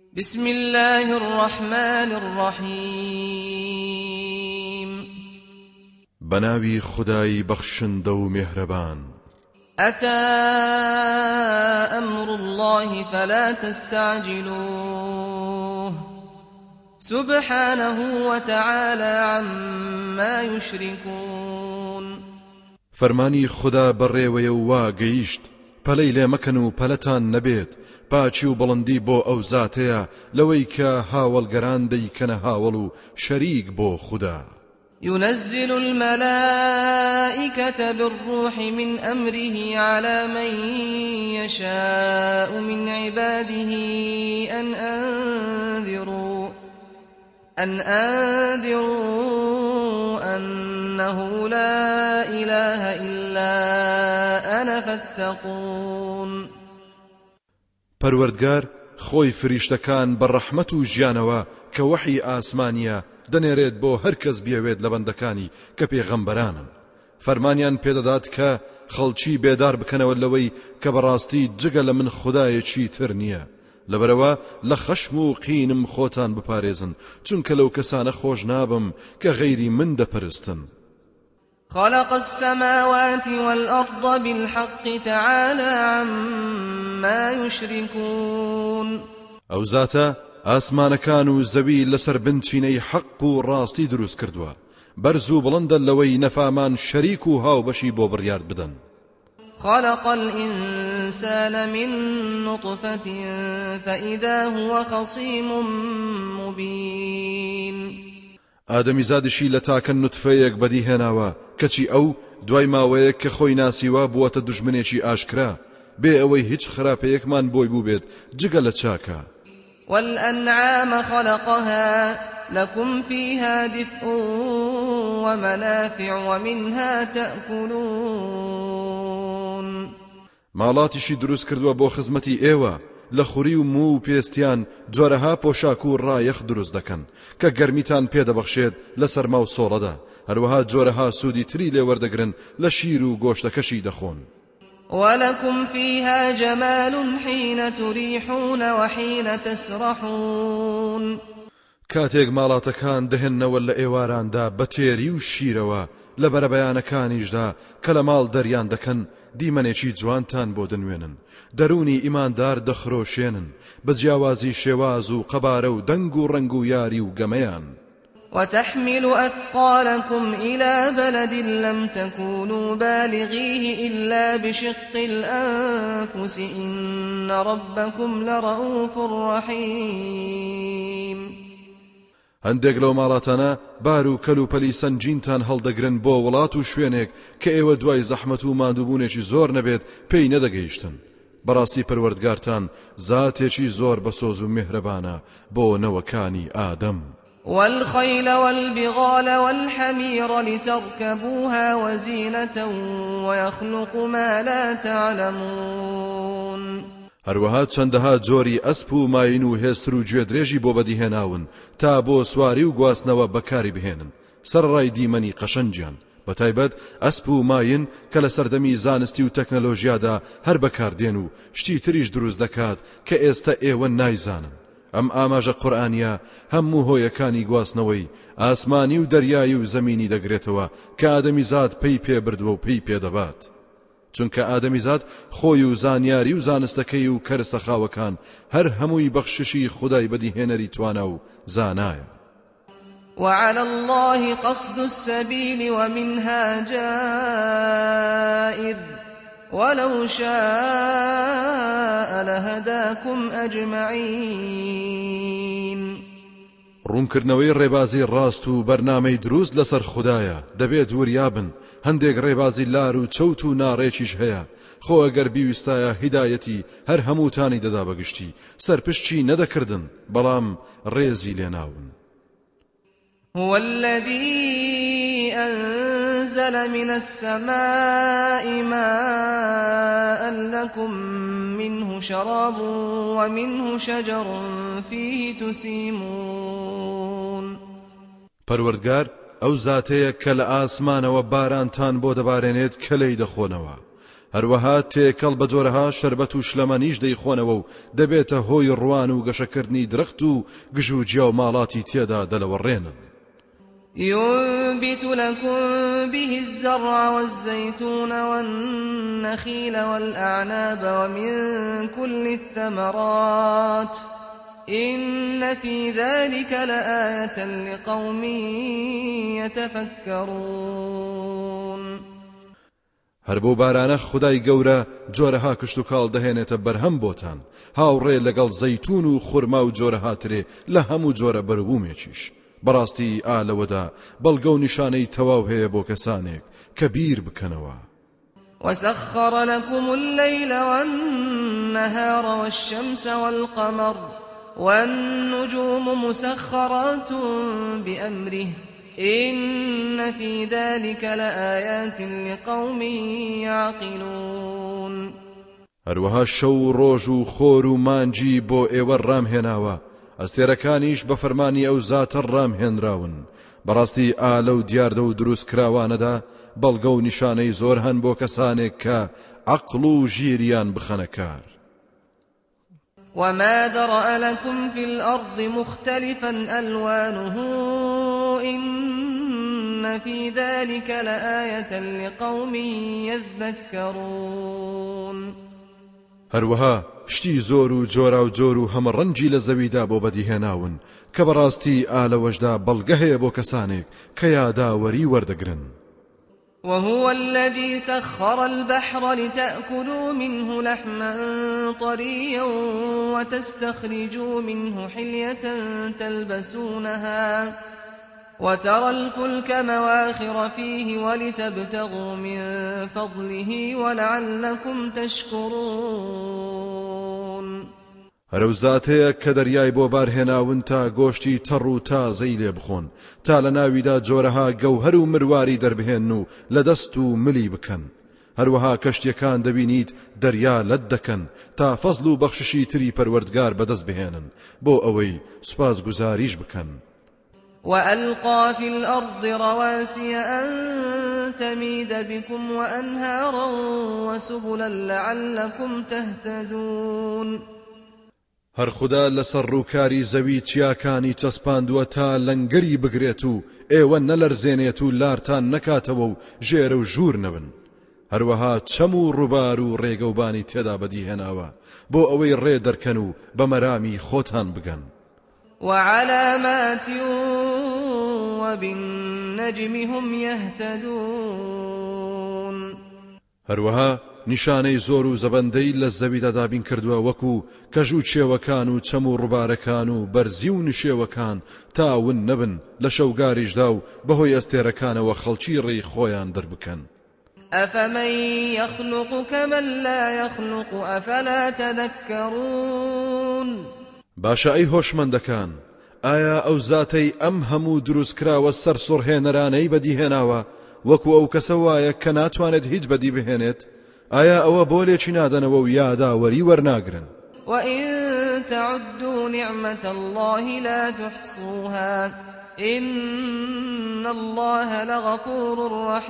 بسم الله الرحمن الرحيم بناوي خداي بخشن دو مهربان أتى أمر الله فلا تستعجلوه سبحانه وتعالى عما يشركون فرماني خدا بريوي واقيشت پلەی لێ مەکەن و پەلەتان نەبێت پاچی و بڵندی بۆ ئەو زاتەیە لەوەی کە هاوڵگەران دەیکەنە هاوڵ و شەریک بۆ خدا. ينزل الملائكة بالروح من أمره على من يشاء من عباده أن أنذروا أنه لا إله إلا أنا فاتقون. پەروەردگار خۆی فریشتەکان بە ڕەحمەت و ژیانەوە کە وەحی ئاسمانیە دەنێرێت بۆ هەر کەس بیەوێت لە بەندەکانی کە پێغەمبەرانن. فەرمانیان پێدەدات کە خەڵکی بێدار بکەنەوە لەوەی کە بەڕاستی جگە لە من خودایەکی تر نییە. لەبەرەوە لە خەشم و قینم خۆتان بپارێزن چونکە لەو کەسانە خۆش نابم کە غەیری من دەپەرستن. خلق السماوات والأرض بالحق تعالى عما يشركون. ئەو زاتە ئاسمانەکان و زەوی لەسەر بنچینەی حەق و ڕاستی دروست کردووە بەرز و بڵندە لەوەی نەفامان شەریک و هاوبەشی بۆ بڕیارد بدەن. خلق الإنسان من نطفة فإذا هو خصيم مبين. ئادەمی زادشی لە تاکە نوتفەیەک بەدیهێناوە کەچی ئەو دوای ماوەیەک کە خۆی ناسیوە بووەتە دوژمنێکی ئاشکرا بێ ئەوەی هیچ خراپەیەکمان بۆی بوو بێت جگە لە چاکە. والأنعام خلقها لكم فيها دفء ومنافع ومنها تأكلون. ماڵاتیشی دروست کردووە بۆ خزمەتی ئێوە لە خوری و مو و پێستیان جۆرەها پۆشاک و ڕایەخ دروست دەکەن کە گەرمیتان پێدەبەخشێت لە سەرما و سۆڵەدا هەروەها جۆرەها سوودی تری لێوەردەگرن لە شیر و گۆشتەکەشی دەخۆن. ولكم فيها جمال حين تريحون وحين تسرحون. کاتێک ماڵاتەکان دەهێننەوە لە ئێواراندا بە تێری و شیرەوە لە بەرەبەیانەکانیشدا کە لە ماڵ دەریان دەکەن دیمەنێکی جوانتان بۆ دەنوێنن دەرونی ئیماندار دەخرۆشێنن بە جیاوازی شێواز و قەبارە و دەنگ و ڕەنگ و یاری و گەمەیان. وتحمل أثقالكم إلى بلد لم تكونوا بالغيه إلا بشق الأنفس إن ربكم لرؤوف رحيم. هەندێک لەو ماڵاتانە بار و کەل و پەلی سەنجینتان هەڵدەگرن بۆ وڵات و شوێنێک کە ئێوە دوای زەحمەت و ماندووبوونێکی زۆر نەبێت پێی نەدەگەیشتن. بەڕاستی پەروەردگارتان زاتێکی زۆر بەسۆز و میهرەبانە بۆ نەوەکانی ئادەم. والخيل والبغال والحمير لتركبوها وزينة ويخلق ما لا تعلمون. هەروەها چەندەها جۆری ئەسپ و ماین و هێستر و گوێدرێژی بۆ بەدیهێناون تا بۆ سواری و گواستنەوە بەکاری بهێنن سەرڕای دیمەنی قەشەنجیان بەتایبەت ئەسپ و ماین کە لە سەردەمی زانستی و تەکنەلۆژیادا هەر بەکاردێن و شتی تریش دروست دەکات کە ئێستا ئێوە نایزانن. ئەم ئاماژە قورئانیە هەموو هۆیەکانی گواستنەوەی ئاسمانی و دەریایی و زەمینی دەگرێتەوە کە ئادەمیزاد پێی پێبردووە و پێی پێدەبات. چونکە ئادەمیزاد خۆی و زانیاری و زانستەکەی و کەرسەخاوەکان هەر هەمووی بەخششی خودای بەدیهێنەری توانە و زانایە. وعلى الله قصد السبيل ومنها جائر ولو شاء لهداكم أجمعين. ڕوونکردنەوەی ڕێبازی ڕاست و بەرنامەی دروست لەسەر خودایە دەبێت وریابن. هەندێک ڕێبازی لار و چەوت و ناڕێکیش هەیە خۆ ئەگەر بیویستایە هیدایەتی هەر هەمووتانی دەدا بەگشتی سەرپشتی نەدەکردن بەڵام ڕێزی لێناون. هو الذي أنزل من السماء ماء لكم منه شراب ومنه شجر فيه تسيمون. پەروەردگار ئەو زاتەیە کە لە ئاسمانەوە بارانتان بۆ دەبارێنێت کە لێی دەخۆنەوە هەروەها تێکەڵ بە جۆرەها شەربەت و شلەمەنیش دەیخۆنەوە و دەبێتە هۆی ڕوان و گەشەکردنی درەخت و گژ و جیا و ماڵاتی تێدا دەلەوەڕێنن. ينبت لكم به الزرع والزيتون والنخيل والأعناب ومن كل الثمرات إن في ذلك لآية لقوم يتفكرون. هەر بۆ بارانە خودای گەورە جۆرەها کشت و کاڵ دەهێنێتە بەرهەم بۆتان، هاوڕێ لەگەڵ زەیتون و خورما و جۆرەها ترێ لە هەموو جۆرە بەربوومێکیش. بەڕاستی ئالەوەدا بەڵگە و نیشانەی تەواو هەیە بۆ کەسانێک کە بیر بکەنەوە. وسخر لكم الليل والنهار والشمس والقمر والنجوم مسخرات بأمره إن في ذلك لآيات لقوم يعقلون. هەروەها شەو ڕۆژ و خۆر و مانجی بۆ ئێوە ڕامهێناوە، ئەستێرەکانیش بە فەرمانی ئەو زاتە ڕامهێنراون. بەڕاستی ئالە و دیاردە و دروست کراوانەدا بەڵگە و نیشانەی زۆر هەن بۆ کەسانێک کە عەقڵ و ژیریان بخەنە کار. وما ذرأ لكم في الأرض مختلفا ألوانه إن في ذلك لآية لقوم يذكرون. هەروەها شتی زۆر و جۆرا و جۆر و هەمە ڕەنگی لە زەویدا بۆ بەدیهێناون کە بەڕاستی ئالەوەشدا بەڵگە هەیە بۆ کەسانێک کە یاداوەری وەردەگرن. وهو الذي سخر البحر لتأكلوا منه لحما طريا وتستخرجوا منه حلية تلبسونها وترى الفلك مواخر فيه ولتبتغوا من فضله ولعلكم تشكرون. هەرو زاتەیە کە دەریای بۆ بارهێناون تا گۆشتی تەڕ و تازەی لێ بخۆن، تا لە ناویدا جۆرەها گەوهەر و مرواری دەربهێن و لە دەست و ملی بکەن. هەروەها کەشتیەکان دەبینیت دەریا لەت دەکەن تا فەزل و بەخششی تری پەروەردگار بەدەست بهێنن بۆ ئەوەی سوپاس گوزاریش بکەن. وألقى في الأرض رواسي أن تميد بكم وأنهارا وسبلا لعلكم تهتدون. هەر خوددا لەسەر ڕووکاری زەوی چیاکانی چەسپاندووە تا لەنگەری بگرێت و ئێوە نەلەرزێنێت و لارتان نەکاتەوە و ژێرە و ژوور نەبن. هەروەها چەم و ڕووبار و ڕێگەوبانی تێدا بەدیهێناوە بۆ ئەوەی ڕێ دەرکەن و بە مەرامی خۆتان بگەن. وعلامات وبالنجم هم يهتدون. هەروەها نیشانەی زۆر و زەبەندەی لە زەویدا دابین کردووە وەکو کەژ و چێوەکان و چەم و ڕووبارەکان و بەرزی و نشێوەکان تاون نەبن لە شەوگاریشدا و بەهۆی ئەستێرەکانەوە خەڵکی ڕێی خۆیان دەربکەن. أفمن يخلق كمن لا يخلق أفلا تذكرون. باشە ئەی هۆشمەندەکان، ئایا ئەو زاتەی ئەم هەموو دروستکراوە سەر سوڕهێنەرانەی بەدیهێناوە وەکو ئەو کەسە وایە کە ناتوانێت هیچ بەدی بهێنێت؟ ئایا ئەوە بۆ لێکی نادەنەوە و یاداوەری وەرناگرن؟ وإن تعدوا نعمة الله لا تحصوها إن الله لغفور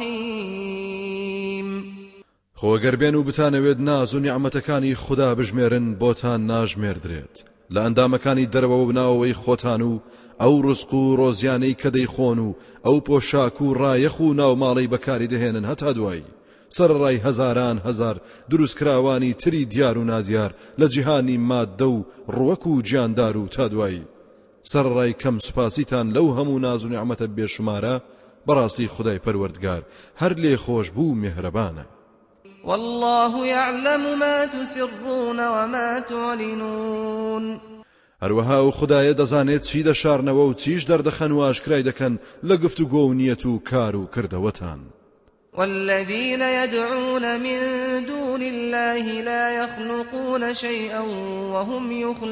رحيم. خۆگەر بێن و بتانەوێت ناز و نیعمەتەکانی خوددا بژمێرن بۆتان ناژمێردرێت لە ئەندامەکانی دەرەوە بناوەوەی خۆتان و ئەو ڕزق و ڕۆزیانەی کە دەیخۆن و ئەو پۆشاک و ڕایەخ و ناوماڵەی بەکاری دەهێنن هەتا دوایی سەرڕای هەزاران هەزار دروستکراوانی تری دیار و نادیار لە جیهانی ماددە و ڕوەک و گیاندار و تا دوایی سەرڕای کەم سوپاسیتان لەو هەموو ناز و نیعمەتە بێشمارە بەڕاستی خودای پەروەردگار هەر لێ خۆش بوو میهرەبانە. والله يعلم ما تسرون وما تعلنون. هەروەها و خودایە دەزانێت چی دەشارنەوە و چیش دەردەخەن و ئاشکرای دەکەن لە گفتوگۆ و نیەت و کار و کردەوەتان. والذين يدعون من دون الله لا يخلقون شيئا وهم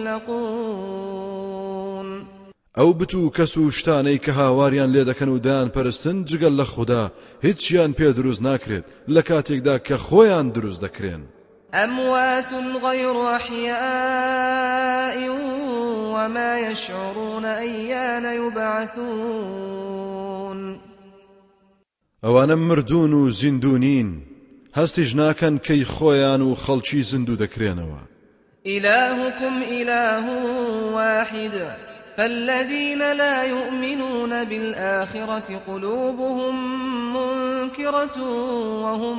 يخلقون. ئەو بتو کەس و شتانەی کە هاواریان لێ دەکەن و دایان پەرستن جگەل لە خوددا هیچیان پێ دروست ناکرێت لە کاتێکدا کە خۆیان دروست دەکرێن. أموات غير أحياء وما يشعرون أيان يبعثون. ئەوانە مردوون و زیندونین هەستیش ناکەن کەی خۆیان و خەڵکی زیندوو دەکرێنەوە. إلهكم إله واحد فالذين لا يؤمنون بالآخرة قلوبهم منكرة وهم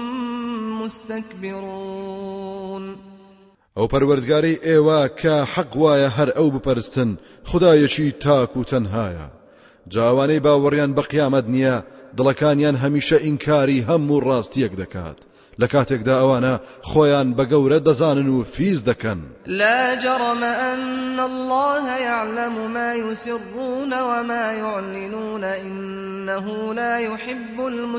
مستكبرون. ئەو پەروەردگارەی ئێوە کە حەق وایە هەر ئەو بپەرستن خودایەکی تاک و تەنهایە. جاوانەی باوەڕیان بە قیامەت نییە دڵەکانیان هەمیشە ئینکاری هەموو ڕاستیەک دەکات لە کاتێکدا ئەوانە خۆیان بە گەورە دەزانن و فیز دەکەن. لا جرم أن الله يعلم ما يسرون وما يعلنون إنه لا يحب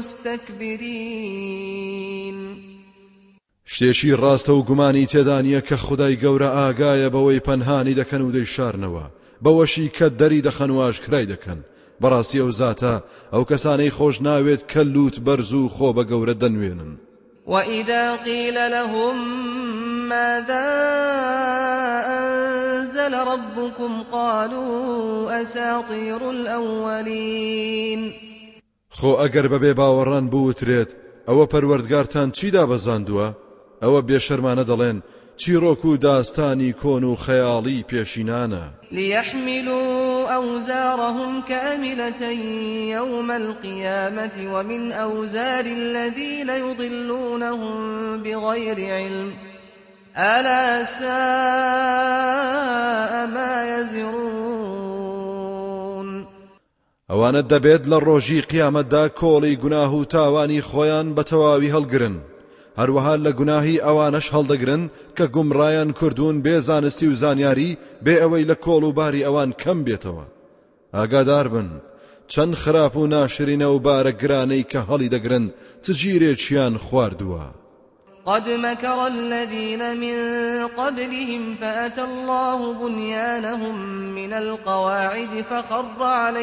المستكبرين. شتێکی ڕاستە و گومانی تێدانیە کە خودای گەورە ئاگایە بەوەی پەنهانی دەکەن و دەیشارنەوە بەوەشی کە دەری دەخەن و ئاشکرای دەکەن. بەڕاستی ئەو زاتە ئەو کەسانەی خۆش ناوێت کە لوت بەرز و خۆ بە گەورە دەنوێنن. وإذا قيل لهم ماذا أنزل ربكم قالوا أساطير الأولين. خۆ ئەگەر بەبێ باوەڕان بوترێت ئەوە پەروەردگارتان چی دابەزاندووە؟ ئەوە بێشەرمانە دەڵێن چیرۆک و داستانی کۆن و خەیاڵی پێشینانە. ليحملوا أوزارهم كاملة يوم القيامة ومن أوزار الذين يضلونهم بغير علم ألا ساء ما يزرون. ئەوانە دەبێت لە ڕۆژی قیامەتدا کۆڵی گوناه و تاوانی خۆیان بە تەواوی هەڵگرن. هەروەها لە گوناهی ئەوانەش هەڵدەگرن کە گومڕایان کردوون بێ زانستی و زانیاری بێ ئەوەی لە کۆڵ و باری ئەوان کەم بێتەوە. ئاگادار بن چەند خراپ و ناشرینە و بارە گرانەی کە هەڵی دەگرن چ گیرێکیان خواردووە. قد مكر الذين من قبلهم فأتى الله بنيانهم من القواعد فخر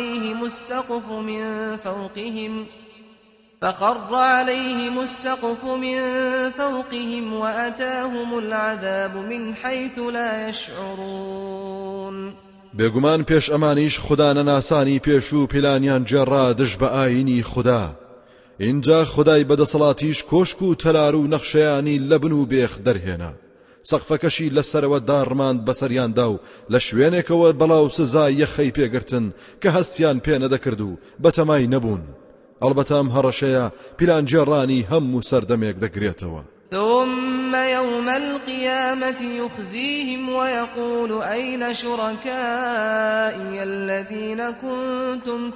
عليهم السقف من فوقهم وأتاهم العذاب من حيث لا يشعرون. بێگومان پێش ئەمانیش خوددا نەناسانی پێش و پیلانیان جێڕا دژ بە ئاینی خوددا. اینجا خدای بەدەسەڵاتیش کۆشک و تەلار و نەخشەیانی لە بن و بێخ دەرهێنا. سەقفەکەشی لەسەرەوە داڕماند بەسەریاندا و لە شوێنێکەوە بەڵاو سزای یەخەی پێگرتن کە هەستیان پێ نەدەکرد و بەتەمای نەبوون. ئەڵبەتە ئەم هەڕەشەیە پیلان جێڕانی هەموو سەردەمێک دەگرێتەوە. ثم يوم القيامة يخزيهم ويقول أين شركائي الذين كنتم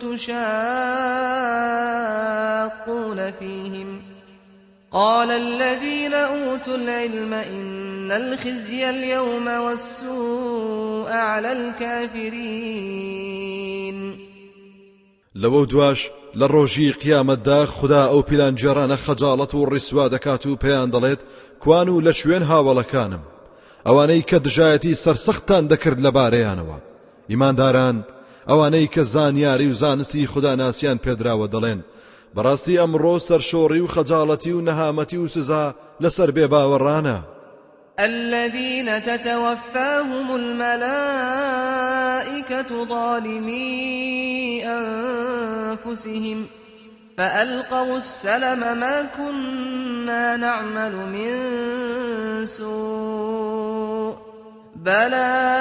تشاقون فيهم قال الذين أوتوا العلم إن الخزي اليوم والسوء على الكافرين. لەوە دواش لە ڕۆژی قیامەتدا خوددا ئەو پیلان جێڕانە خەجاڵەت و ڕیسوا دەکات و پێیان دەڵێت کوان و لە شوێن هاوڵەکانم ئەوانەی کە دژایەتی سەرسەختان دەکرد لەبارەیانەوە. ئیمانداران ئەوانەی کە زانیاری و زانستی خوددا ناسیان پێدراوە دەڵێن بەڕاستی ئەمڕۆ سەرشۆڕی و خەجاڵەتی و نەهامەتی و سزا لەسەر بێباوەڕانە. الذين تتوفاهم الملائكة ظالمي أنفسهم فألقوا السلم ما كنا نعمل من سوء بلى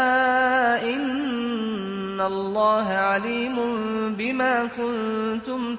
إن الله عليم بما كنتم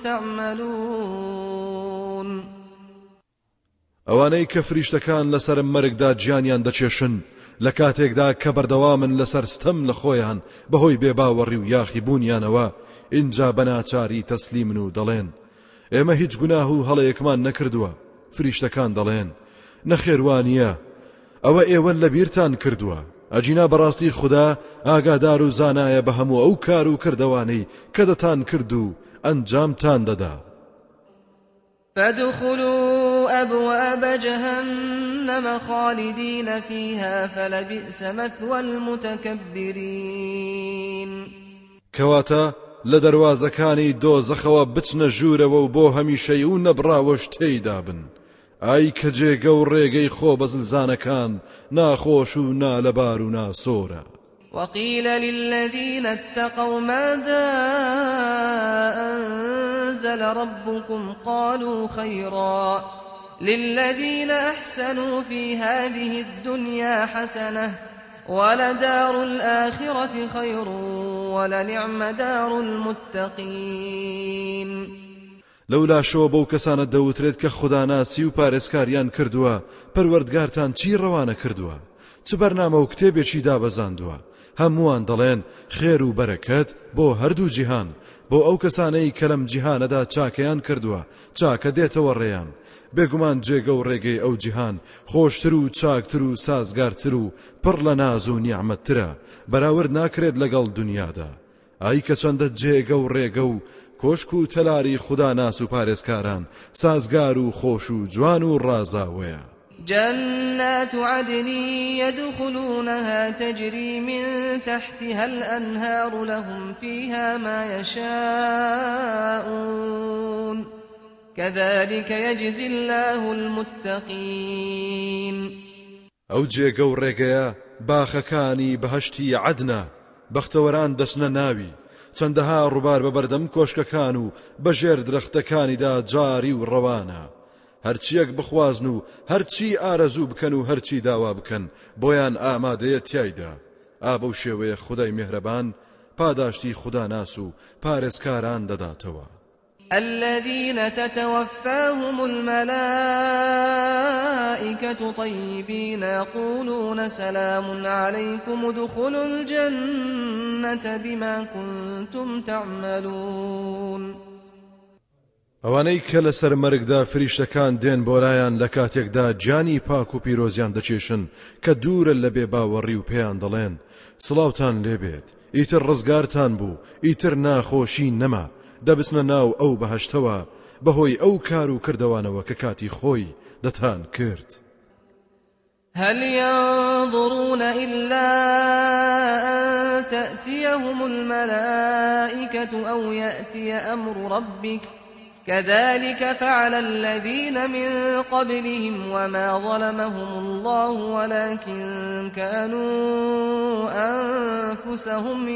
تعملون. ئەوانەی کە فریشتەکان لەسەر مەرگدا گیانیان دەچێشن لە کاتێکدا کە بەردەوامن لەسەر ستەم لە خۆیان بەهۆی بێباوەڕی و یاخی بوونیانەوە اینجا بەناچاری تەسلیمن و دەڵێن ئێمە هیچ گوناه و هەڵەیەکمان نەکردووە. فریشتەکان دەڵێن نەخێوانیە ئەوە ئێوە لەبیرتان کردووە. ئەجینا بەڕاستی خوددا ئاگادار و زانایە بە هەموو ئەو کار و کردەوانەی کە دەتان کرد و ئەنجامتان دەدا. فادخلوا أبواب جهنم خالدين فيها فلبئس مثوى المتكبرين. کەواتە لە دەواازەکانی دۆزەخەوە بچنە ژوورەوە و بۆ هەمیشەی و نەبراوەش تێیدا بن. ئای کە جێگە و ڕێگەی خۆ بەزلزانەکان ناخۆش و نالەبار و ناسۆرە. وقيل للذين اتقوا ماذا أنزل ربكم قالوا خيرا للذين أحسنوا في هذه الدنيا حسنة ولدار الآخرة خير ولنعم دار المتقين. لولا شۆ بەو کەسانە دەوترێت کە خوداناسی و پارێزکاریان کردووە پەروەردگارتان چی ڕەوانە کردووە، چ بەرنامە و کتێبێکی دابەزاندووە. هەمووان دەڵێن خێر و بەرەکەت بۆ هەردوو جیهان، بۆ ئەو کەسانەی کە لەم جیهانەدا چاکەیان کردووە چاکە دێتەوە ڕێیان. بێگومان جێگە و ڕێگەی ئەو جیهان خۆشتر و چاکتر و سازگارتر و پڕ لە ناز و نیعمەتترە، بەراورد ناکرێت لەگەڵ دنیادا. ئای کە چەندە جێگە و ڕێگە و کۆشک و تەلاری خوداناس و پارێزکاران، سازگار و خۆش و جوان و ڕازاوەیە. جنات عدن يدخلونها تجري من تحتها الأنهار لهم فيها ما يشاءون كذلك يجزي الله المتقين. ئەو جێگە و ڕێگەیە باخەکانی بەهەشتی عەدنە، بەختەوەران دەچنە ناوی، چەندەها ڕووبار بە بەردەم کۆشکەکان و بەژێر درەختەکانیدا جاری و ڕەوانە. هەرچیەک بخوازن و هەرچی ئارەزوو بکەن و هەرچی داوا بکەن بۆیان ئامادەیە تیایدا. ئابە و شێوەیە خودای میهرەبان پاداشتی خوداناس و پارێزکاران دەداتەوە. الذين تتوفاهم الملائكة طيبين يقولون سلام عليكم ادخلوا الجنة بما كنتم تعملون. ئەوانەی کە لەسەر مەرگدا فریشتەکان دێن بۆلایان لە کاتێکدا گیانی پاک و پیرۆزیان دەچێشن کە دوورە لە بێباوەڕی و پێیان دەڵێن سڵاوتان لێبێت، ئیتر ڕزگارتان بوو، ئیتر ناخۆشی نەما، دەبچنە ناو ئەو بەهەشتەوە بەهۆی ئەو کار و کردەوانەوە کە کاتی خۆی دەتان کرد. هل ينظرون إلا أن تأتيهم الملائكة أو يأتي أمر ربك كذلك فعل الذين من قبلهم وما ظلمهم الله ولكن كانوا أنفسهم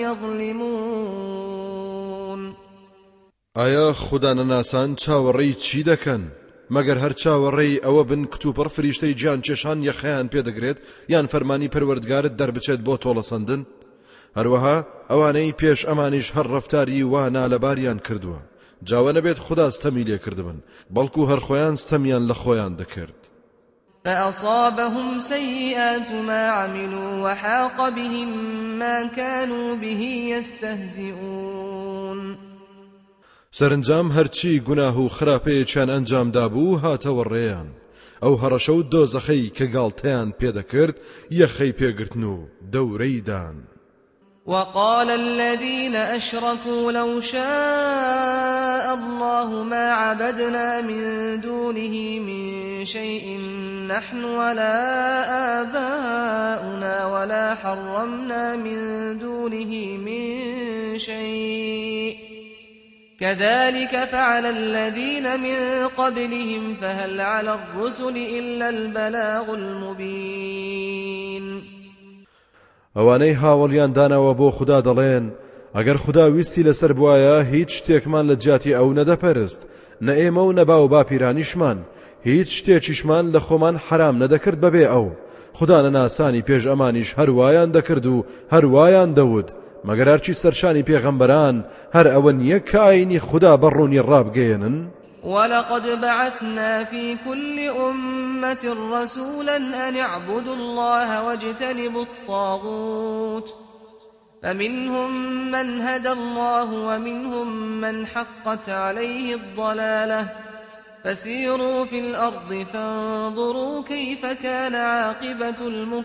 يظلمون. ئایا خودانەناسان چاوەڕێی چی دەکەن؟ مەگەر هەر چاوەڕێی ئەوە بن کتوپڕ فریشتەی گیان چێشان یەخەیان پێدەگرێت یان فەرمانی پەروەردگارت دەربچێت بۆ تۆڵەسەندن؟ هەروەها ئەوانەی پێش ئەمانیش هەر ڕەفتاری وا نالەباریان کردووە، جاوە نەبێت خوددا ستەمی لێ کردبن، بەڵکو هەر خۆیان ستەمیان لە خۆیان دەکرد. فأصابهم سيئات ما عملوا وحاق بهم ما كانوا به يستهزئون. سەرنجام هەرچی گوناه و خراپەیەکیان ئەنجام دابوو هاتەوە ڕێیان، ئەو هەڕەشە و دۆزەخەی کە گاڵتەیان پێدەکرد یەخەی پێگرتن و دەورەی دان. وقال الذين أشركوا لو شاء الله ما عبدنا من دونه من شيء نحن ولا آباؤنا ولا حرمنا من دونه من شيء كذلك فعل الذين من قبلهم فهل على الرسل إلا البلاغ المبين. ئەوانەی هاوڵیان داناوە بۆ خوددا دەڵێن ئەگەر خوددا ویستی لەسەر بوایە هیچ شتێکمان لە جیاتی ئەو نەدەپەرست، نە ئێمە و نەبا و باپیرانیشمان هیچ شتێکیشمان لە خۆمان حرام نەدەکرد بەبێ ئەو. خودانەناسانی پێش ئەمانیش هەروایان دەکرد و هەروایان دەوت، مەگەر هەرچی سەرشانی پێغەمبەران هەر ئەوە نییە کە ئاینی خوددا بەڕوونی ڕابگەێنن. ولقد بعثنا في كل أمة رسولا أن اعبدوا الله واجتنبوا الطاغوت فمنهم من هدى الله ومنهم من حقت عليه الضلالة فسيروا في الأرض فانظروا كيف كان عاقبة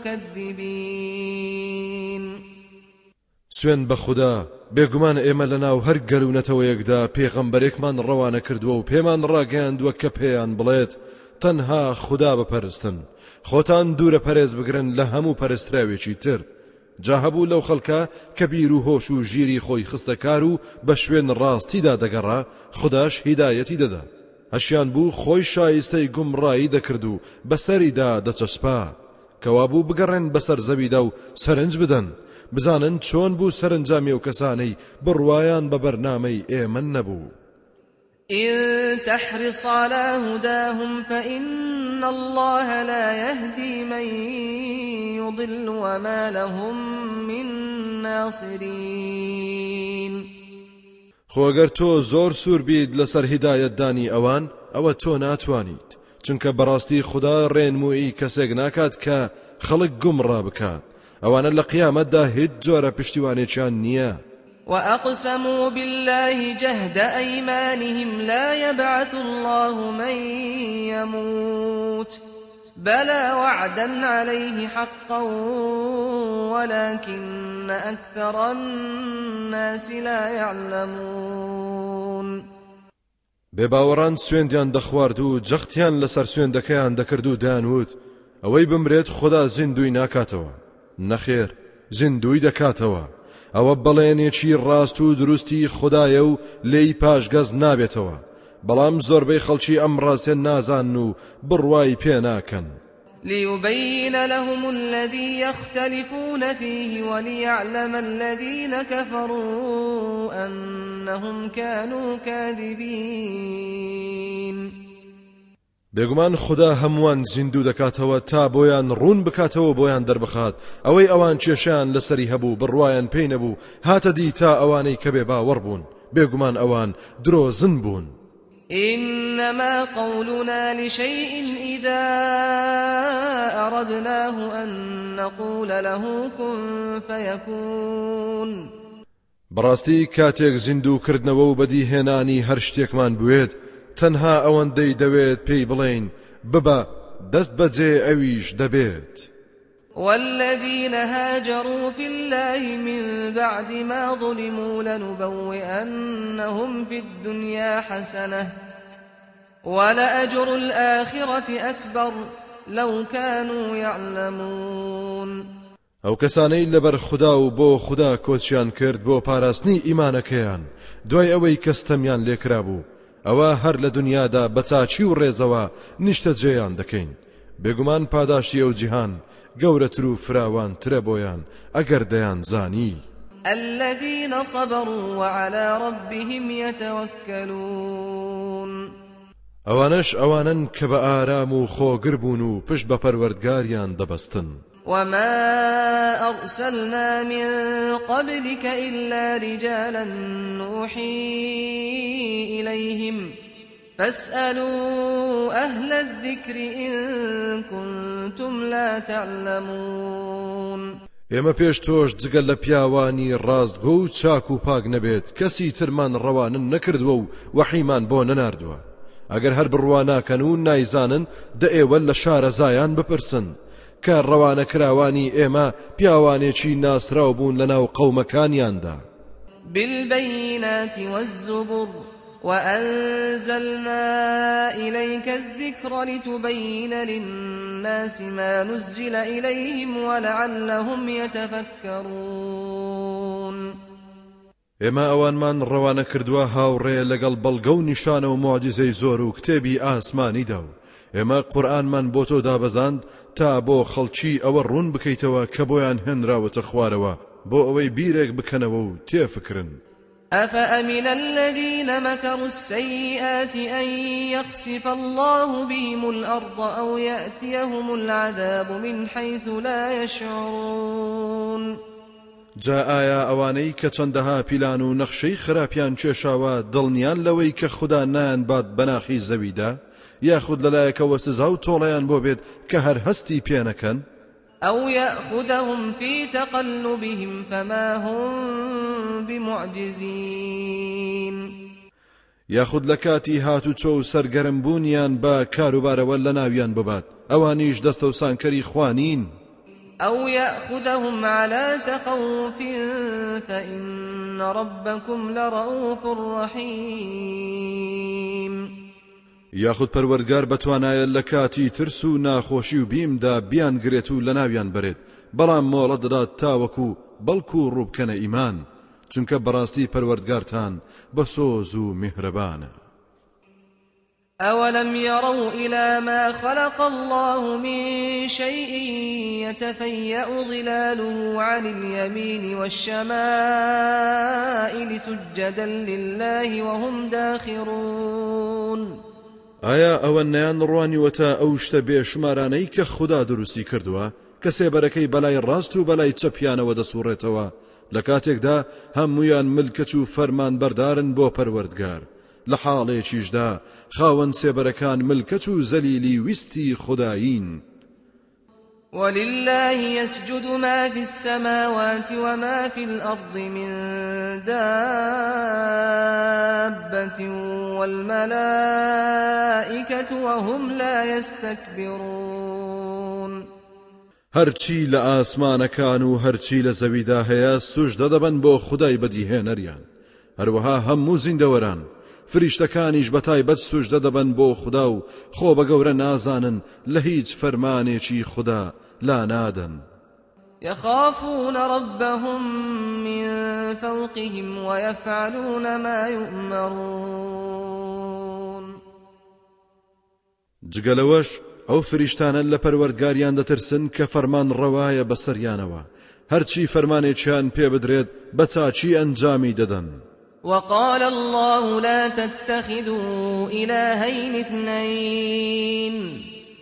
المكذبين. سوێن بە خوددا، بێگومان ئێمە لەناو هەر گەلوونەتەوەیەکدا پێغەمبەرێکمان ڕەوانە کردووە و پێمان ڕاگەیاندووە کە پێیان بڵێت تەنها خوددا بپەرستن، خۆتان دوورە پەرێز بگرن لە هەموو پەرستراوێکی تر. جا هەبوو لەو خەڵکە کە بیر و هۆش و ژیری خۆی خستەکار و بە شوێن ڕاستیدا دەگەڕا، خودداش هیدایەتی دەدا. هەشیان بوو خۆی شایستەی گومڕایی دەکرد و بەسەریدا دەچەسپا، کەوا بوو بگەڕێن بەسەر زەویدا و سەرنج بدەن، بزانن چۆن بوو سەرنجامی و کەسانەی بڕوایان بە بەرنامەی ئێمە نەبوو. إن تحرص على هداهم فإن الله لا يهدي من يضل وما لهم من ناصرين. خۆگەر تۆ زۆر سوور بیت لەسەر هیدایەتدانی ئەوان ئەوە تۆ ناتوانیت، چونکە بەڕاستی خوددا ڕێنمووی کەسێک ناکات کە خەڵک گومڕا بکات. ئەوانە لە قیامەتدا هیچ جۆرە پشتیوانێکیان نییە. وأقسموا بالله جهد أيمانهم لا يبعث الله من يموت بلى وعدا عليه حقا ولكن أكثر الناس لا يعلمون. بێباوەڕان سوێندیان دەخوارد و جەختیان لەسەر سوێندەکەیان دەکرد و دەیانوت ئەوەی بمرێت خوددا زیندوی ناکاتەوە. نەخێر، زیندوی دەکاتەوە. ئەوە بەڵێنێکی ڕاست و دروستی خوددایە و لێی پاشگەز نابێتەوە، بەڵام زۆربەی خەڵکی ئەم ڕاستیان نازان و بڕوای پێ ناکەن. ليبين لهم الذي يختلفون فيه وليعلم الذين كفروا أنهم كانوا كاذبين. بێگومان خوددا هەمووان زیندوو دەکاتەوە تا بۆیان ڕوون بکاتەوە بۆیان دەربخات ئەوەی ئەوان کێشیان لەسەری هەبوو بڕوایان پێی نەبوو هاتە دی تا ئەوانەی کە بێ باوەڕ بوون بێگومان ئەوان درۆزن بوون. إنما قولنا لشيء إذا أردناه أن نقول له كن فيكون. بەڕاستی کاتێک زیندوو کردنەوە و بەدیهێنانی هەر شتێکمان بوێت تەنها ئەوەندەی دەوێت پێی بڵێین ببە دەست بەجێ ئەویش دەبێت. والذين هاجروا في الله من بعد ما ظلموا لنبوئنهم في الدنيا حسنة ولأجر الآخرة أكبر لو كانوا يعلمون. ئەو کەسانەی لەبەر خوددا و بۆ خوددا کۆچیان کرد بۆ پاراستنی ئیمانەکەیان دوای ئەوەی کەستەمیان لێکرا بوو ئەوە هەر لە دنیادا بە چاچی و ڕێزەوە نیشتە جێیان دەکەین. بێگومان پاداشتی ئەو جیهان گەورەتر و فراوان ترە بۆیان ئەگەر دەیان زانی. الذين صبروا وعلى ربهم يتوكلون. ئەوانش ئەوانن کە بە ئارام و خۆگر بوون و پشت بە پەروەردگاریان دەبەستن. وما أرسلنا من قبلك إلا رجالا نوحي إليهم فاسألوا أهل الذكر إن كنتم لا تعلمون. ئێمە پێش تۆش جگەل لە پیاوانی ڕاستگۆ و چاک و پاک نەبێت کەسی ترمان ڕەوانن نەکردووە و وەحیمان بۆ نەناردووە. ئەگەر هەر بڕوا ناکەن و نایزانن دە ئێوە لە شارەزایان بپرسن کە ڕەوانە کراوانی ئێمە پیاوانێکی ناسراو بوون لەناو قەومەکانیاندا. بالبينات والزبر وأنزلنا إليك الذكر لتبين للناس ما نزل إليهم ولعلهم يتفكرون. ئێمە ئەوانمان ڕەوانە کردووە هاوڕێ لەگەڵ بەڵگە و نیشانە و موعجزەی زۆر و کتێبی ئاسمانیدا و ئێمە قورئانمان بۆ تۆ دابەزاند تا بۆ خەڵکی ئەوە ڕوون بکەیتەوە کە بۆیان هێنراوەتە خوارەوە بۆ ئەوەی بیرێک بکەنەوە و تێفکرن. أفأمن الذين مكروا السيئات أن يخسف الله بهم الأرض أو يأتيهم العذاب من حيث لا يشعرون. جا ئایا ئەوانەی کە چەندەها پیلان و نەخشەی خراپیان کێشاوە دڵنیان لەوەی کە خوددا نایانبات بەناخی زەویدا یاخود لەلایەکەوە سزا و تۆڵەیان بۆ بێت کە هەر هەستی پێ نەکەن؟ أو يأخذهم في تقلبهم فما هم بمعجزين. یاخود لە کاتی هاتوچۆ و سەرگەرمبوونیان بە کاروبارەوە لە ناویان ببات ئەوانیش دەستە و سانکەری خوانین. أو يأخذهم على تخوف فإن ربكم لرؤوف رحيم. یاخود پەروەردگار بەتوانایە لە کاتی ترس و ناخۆشی و بیمدا بیان گرێت و لە ناویان بەرێت بەڵام مۆڵە دەدات تاوەکو بەڵکو ڕووبکەنە ئیمان چونکە بەڕاستی پەروەردگارتان بە سۆز و میهرەبانە. أولم يروا إلى ما خلق الله من شيء يتفيأ ظلاله عن اليمين والشمائل سجدا لله وهم داخرون ئایا ئەوە نەیان ڕوانیوەتە ئەو شتە بێشمارانەی کە خوددا دروستی کردووە کە سێبەرەکەی بەلای ڕاست و بەلای چەپیانەوە دەسوڕێتەوە لە کاتێکدا هەمویان ملکەت و فەرمان بەردارن بۆ پەروەردگار لە حاڵێکیشدا خاوەن سێبەرەکان ملکەت و زەلیلی ویستی خوداین ولله يسجد ما في السماوات وما في الأرض من دابة والملائكة وهم لا يستكبرون هەرچی لە ئاسمانەکان و هەرچی لە زەویدا هەیە سوژدە دەبن بۆ خودای بەدیهێنەریان هەروەها هەموو زیندەوەران فریشتەکانیش بەتایبەت سوژدە دەبن بۆ خوددا و خۆ بە گەورە نازانن لە هیچ فەرمانێکی خوددا لا نادن يخافون ربهم من فوقهم ويفعلون ما يؤمرون جگەلەوەش ئەو فریشتانە لە پەروەردگاریان دەترسن کە فەرمان ڕەوایە بەسەریانەوە هەرچی فەرمانێکیان پێ بدرێت بە چاچی ئەنجامی دەدەن وقال الله لا تتخذوا إلهين اثنين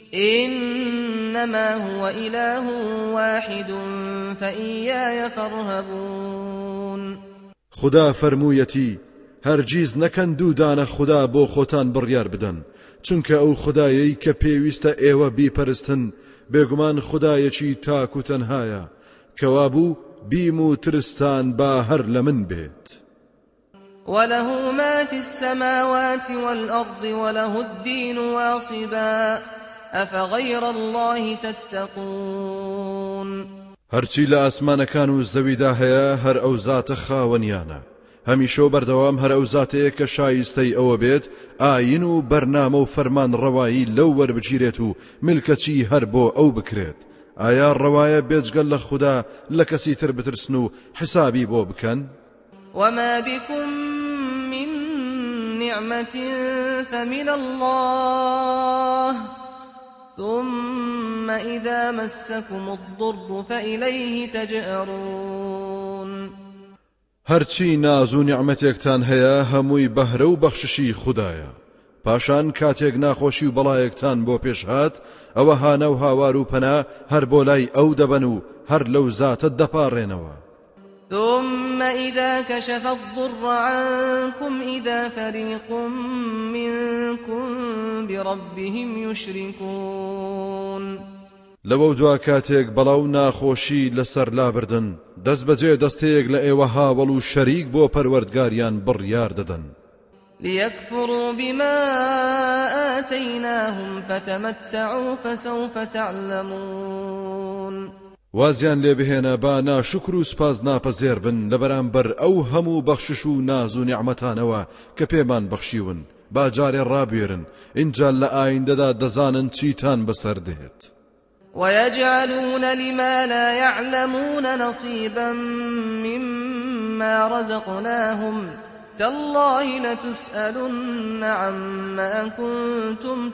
إنما هو إله واحد فإياي فارهبون خدا فرموویەتی هەرگیز نەکەن دوودانە خدا بۆ خۆتان بڕیار بدەن چونکە ئەو خدایەی کە پێویستە ئێوە بیپەرستن بێگومان خدایەکی تاک و تەنهایە کەوابوو بیم و ترستان با هەر لە من بێت وله ما في السماوات والأرض وله الدين واصبا أفغير الله تتقون هەرچی لە ئاسمانەکان و زەویدا هەیە هەر ئەو زاتە خاوەنیانە هەمیشە و بەردەوام هەر ئەو زاتەیە کە شایستەی ئەوە بێت ئاین و بەرنامە و فەرمان ڕەوایی لەو وەربگیرێت و ملکەچی هەر بۆ ئەو بکرێت ئایا ڕەوایە بێجگەل لە خوددا لە کەسی تر بترسن و حسابی بۆ بکەن وما بكم من نعمة فمن الله ثم إذا مسكم الضر فإليه تجأرون هەرچی ناز و نیعمەتێکتان هەیە هەمووی بەهرە و بەخششی خوددایە پاشان کاتێک ناخۆشی و بەڵایەکتان بۆ پێش هات ئەوە هانە و هاوار و پەنا هەر بۆ لای ئەو دەبەن و هەر لەو زاتت دەپاڕێنەوە ثم إذا كشف الضر عنكم إذا فريق منكم بربهم يشركون لەوە دوا کاتێک بەڵاو ناخۆشی لەسەر لابردن دەست بەجێ دەستەیەک لە ئێوە هاوڵ و شەریک بۆ پەروەردگاریان بڕیار دەدەن ليكفروا بما آتيناهم فتمتعوا فسوف تعلمون وازیان لێ بهێنە با ناشکر و سپاس ناپەزێر بن لە بەرامبەر ئەو هەموو بەخشش و ناز و نیعمەتانەوە کە پێمان بەخشیون با جارێ ڕابێرن اینجا لە ئایندەدا دەزانن چیتان بەسەر دێت ويجعلون لما لا يعلمون نصيبا مما رزقناهم تالله لتسألن عما كنتم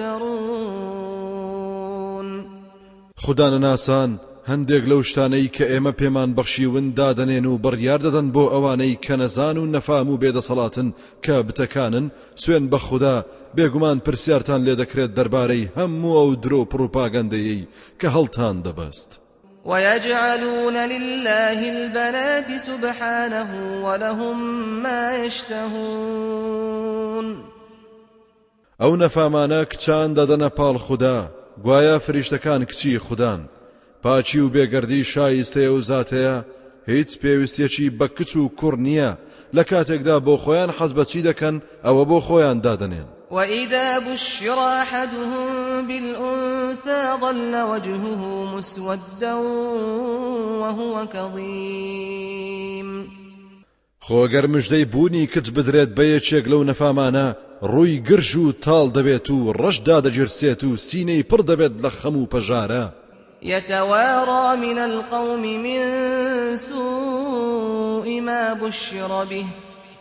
تفترون خدا ناسان هەندێک لەو شتانەی کە ئێمە پێمان بەخشیون دادەنێن و بڕیار دەدەن بۆ ئەوانەی کە نەزان و نەفام و بێدەسەڵاتن کە بتەکانن سوێن بە خوددا بێگومان پرسیارتان لێ دەکرێت دەربارەی هەموو ئەو درۆ پڕوپاگەندەیەی کە هەڵتان دەبەست ويجعلون لله البنات سبحانه ولهم ما يشتهون ئەو نەفامانە کچان دەدەنە پاڵ خوددا گوایە فریشتەکان کچی خوددان پاچی و بێگەردی شایستەیە و زاتەیە هیچ پێویستێکی بە کچ و کوڕ نییە لە کاتێکدا بۆ خۆیان حەز بەچی دەکەن ئەوە بۆ خۆیان دادەنێن وإذا بشر أحدهم بالأنثى ظل وجهه مسودا وهو كظيم خۆگەر مژدەی بوونی کچ بدرێت بە یەکێک لەو نەفامانە ڕووی گرژ و تاڵ دەبێت و ڕەشدا دەجرسێت و سینەی پڕ دەبێت لە خەم و پەژارە يتوارى من القوم من سوء ما بشر به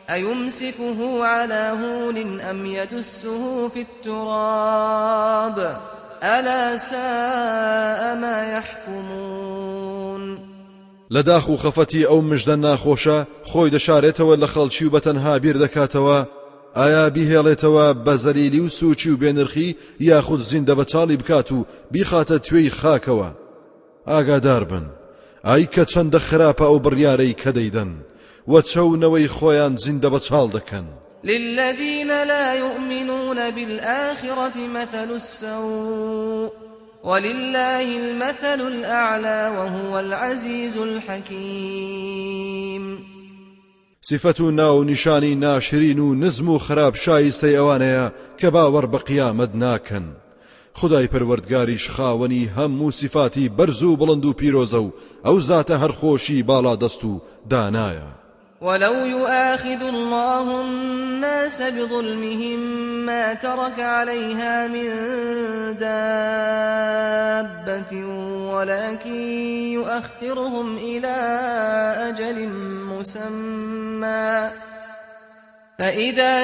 أيمسكه على هون أم يدسه في التراب ألا ساء ما يحكمون. لداخو خفتي أو مجدن ناخوشا خوي دشاريتوا لخلشي وبتنها بير دكاتوا ئایا بیهێڵێتەوە بە زەلیلی و سوچی و بێنرخی یاخود زیندە بەچاڵی بکات و بیخاتە توێی خاکەوە. ئاگادار بن ئای کە چەندە خراپە ئەو بڕیارەی کە دەیدەن و چەونەوەی خۆیان زیندە بەچاڵ دەکەن. للذين لا يؤمنون بالآخرة مثل السوء ولله المثل الأعلى وهو العزيز الحكيم. صفەت و ناو نیشانی ناشرین و نزم و خراپ شایستەی ئەوانەیە کە باوەڕ بە قیامەت ناکەن. خدای پەروەردگاریش خاوەنی هەموو صفاتی بەرز و بڵند و پیرۆزە و ئەو زاتە هەرخۆشی باڵا دەست و دانایە. ولو يؤاخذ الله الناس بظلمهم ما ترك عليها من دابة ولكن يؤخرهم إلى أجل مسمى فإذا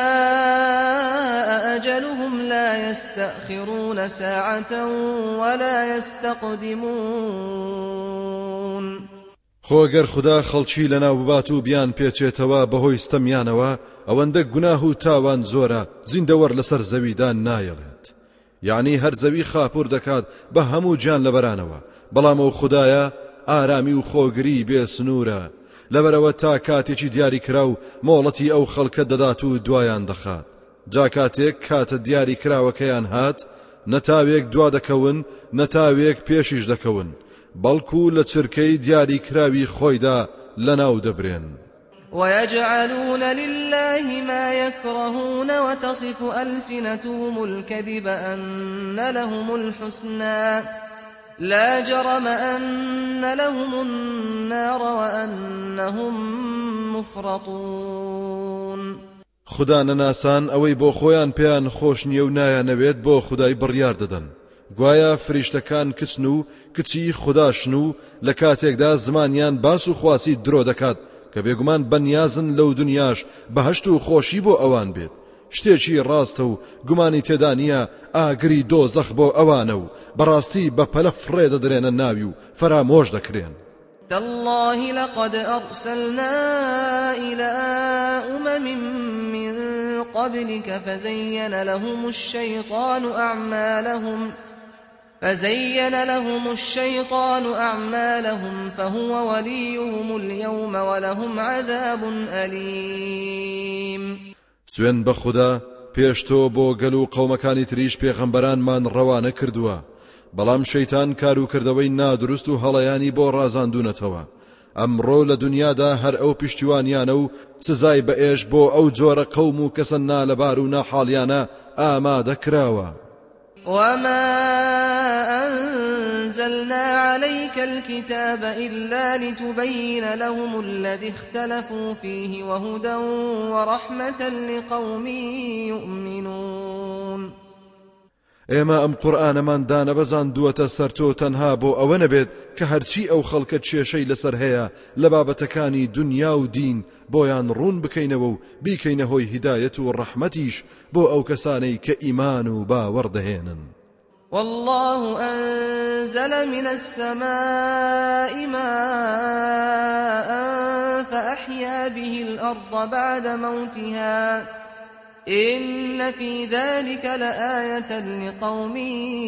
جاء أجلهم لا يستأخرون ساعة ولا يستقدمون. خۆگەر خدا خەڵکی لەناو ببات و بیان پێچێتەوە بەهۆی ستەمیانەوە ئەوەندە گوناه و تاوان زۆرە زیندەوەر لەسەر زەویدان نایەڵێت. یعنی هەر زەوی خاپور دەکات بە هەموو جان لەبەرانەوە، بەڵام ئەو خدایە ئارامی و خۆگری بێ سنوورە لەبەرەوە تا کاتێکی دیاری کرا و مۆڵەتی ئەو خەڵکە دەدات و دوایان دەخات. جا کاتێک کاتە دیاری کراوەکەیان هات نەتاوێک دوا دەکەون نەتاوێک پێشیش دەکەون، بەڵکو لە چرکەی دیاری کراوی خۆیدا لەناو دەبرێن. ويجعلون لله ما يكرهون وتصف ألسنتهم الكذب أن لهم الحسنى لا جرم أن لهم النار وأنهم مفرطون. خدا نەناسان ئەوەی بۆ خۆیان پێیان خۆش نییە و نایانەوێت بۆ خدای بڕیار دەدەن. گوایە فریشتەکان کچن و کچی خوداشن و لە کاتێکدا زمانیان باس و خواسی درۆ دەکات کە بێگومان بەنیازن لەو دنیاش بەهەشت و خۆشی بۆ ئەوان بێت. شتێکی ڕاستە و گومانی تێدا نییە ئاگری دۆزەخ بۆ ئەوانە و بەڕاستی بە پەلە فڕێ دەدرێنە ناوی و فەرامۆش دەکرێن. تالله لقد أرسلنا إلى أمم من قبلك فزين لهم الشيطان أعمالهم فهو وليهم اليوم ولهم عذاب أليم. سوێن بە خوددا پێشتۆ بۆ گەل و قەومەکانی تریش پێغەمبەرانمان ڕەوانە کردووە، بەڵام شەیتان کاروکردەوەی نادروست و هەڵەیانی بۆ ڕازاندونەتەوە. ئەمڕۆ لە دنیادا هەر ئەو پشتیوانیانە و سزای بەئێش بۆ ئەو جۆرە قەوم و کەسە نالەبار و ناحاڵیانە ئامادە کراوە. وما أنزلنا عليك الكتاب إلا لتبين لهم الذي اختلفوا فيه وهدى ورحمة لقوم يؤمنون. ئێمە ئەم قورئانەمان دانەبەزاندووەتە سەر تۆ تەنها بۆ ئەوە نەبێت کە هەرچی ئەو خەڵکە کێشەی لەسەر هەیە لە بابەتەکانی دنیا و دین بۆیان ڕوون بکەینەوە و بیکەینە هۆی هیدایەت و ڕەحمەتیش بۆ ئەو کەسانەی کە ئیمان و باوەڕ دەهێنن. والله أنزل من السماء ماء فأحيا به الأرض بعد موتها إن في ذلك لآية لقوم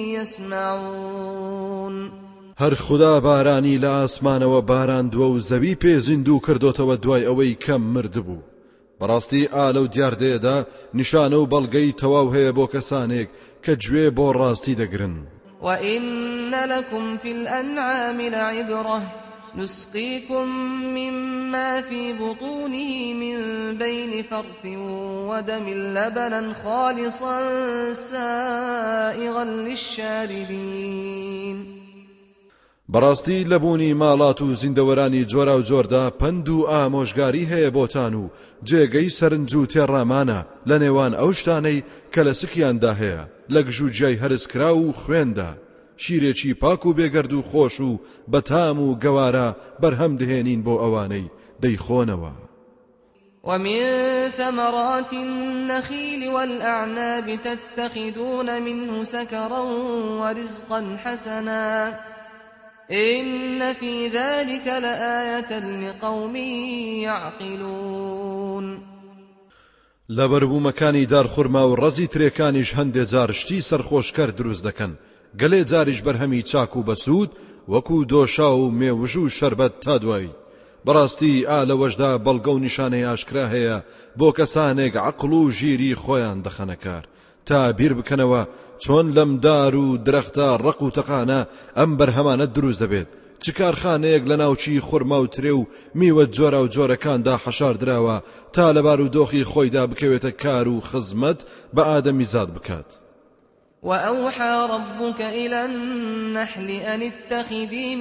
يسمعون. هەر خدا بارانی لە ئاسمانەوە باراندووە و زەوی پێ زیندوو کردوتەوە دوای ئەوەی کەم مردبوو. بەڕاستی ئالە و دیاردەیەدا نیشانە و بەڵگەی تەواو هەیە بۆ کەسانێک کە گوێ بۆ ڕاستی دەگرن. وإن لكم في الأنعام لعبرة نسقيكم مما في بطونه من بين فرث ودم لبنا خالصا سائغا للشاربين. بەڕاستی لەبوونی ماڵات و زیندەوەرانی جۆرا و جۆردا پند و ئامۆژگاری هەیە بۆتان و جێگەی سەرنج و تێڕامانە لە نێوان ئەو شتانەی کە لە سکیاندا هەیە لە گژوجیای هەرسکرا و خوێندا. شیرێکی پاک و بێگەرد و خۆش و بەتام و گەوارە بەرهەم دەهێنین بۆ ئەوانەی دەیخۆنەوە. ومن ثمرات النخيل والأعناب تتخذون منه سكرا ورزقا حسنا إن في ذلك لآية لقوم يعقلون لەبەربوومەکانی دارخورما و ڕەزی ترێکانیش هەندێ جار شتی سەرخۆشکەر دروست دەکەن گەلێ جاریش بەرهەمی چاک و بەسوود وەکو دۆشا و مێوژ و شەربەت تا دوایی بەڕاستی لەوەشدا بەڵگە و نیشانەی ئاشکرا هەیە بۆ کەسانێک عەقڵ و ژیری خۆیان دەخەنە کار تا بیر بکەنەوە چۆن لەم دار و درەختە ڕق و تەقانە ئەم بەرهەمانە دروست دەبێت چ کارخانەیەک لە ناوچی خورما و ترێ و میوە جۆرە و جۆرەکاندا حەشار دراوە تا لەبار و دۆخی خۆیدا بکەوێتە کار و خزمەت بە ئادەمیزاد بکات. وأوحى ربك إلى النحل أن اتخذي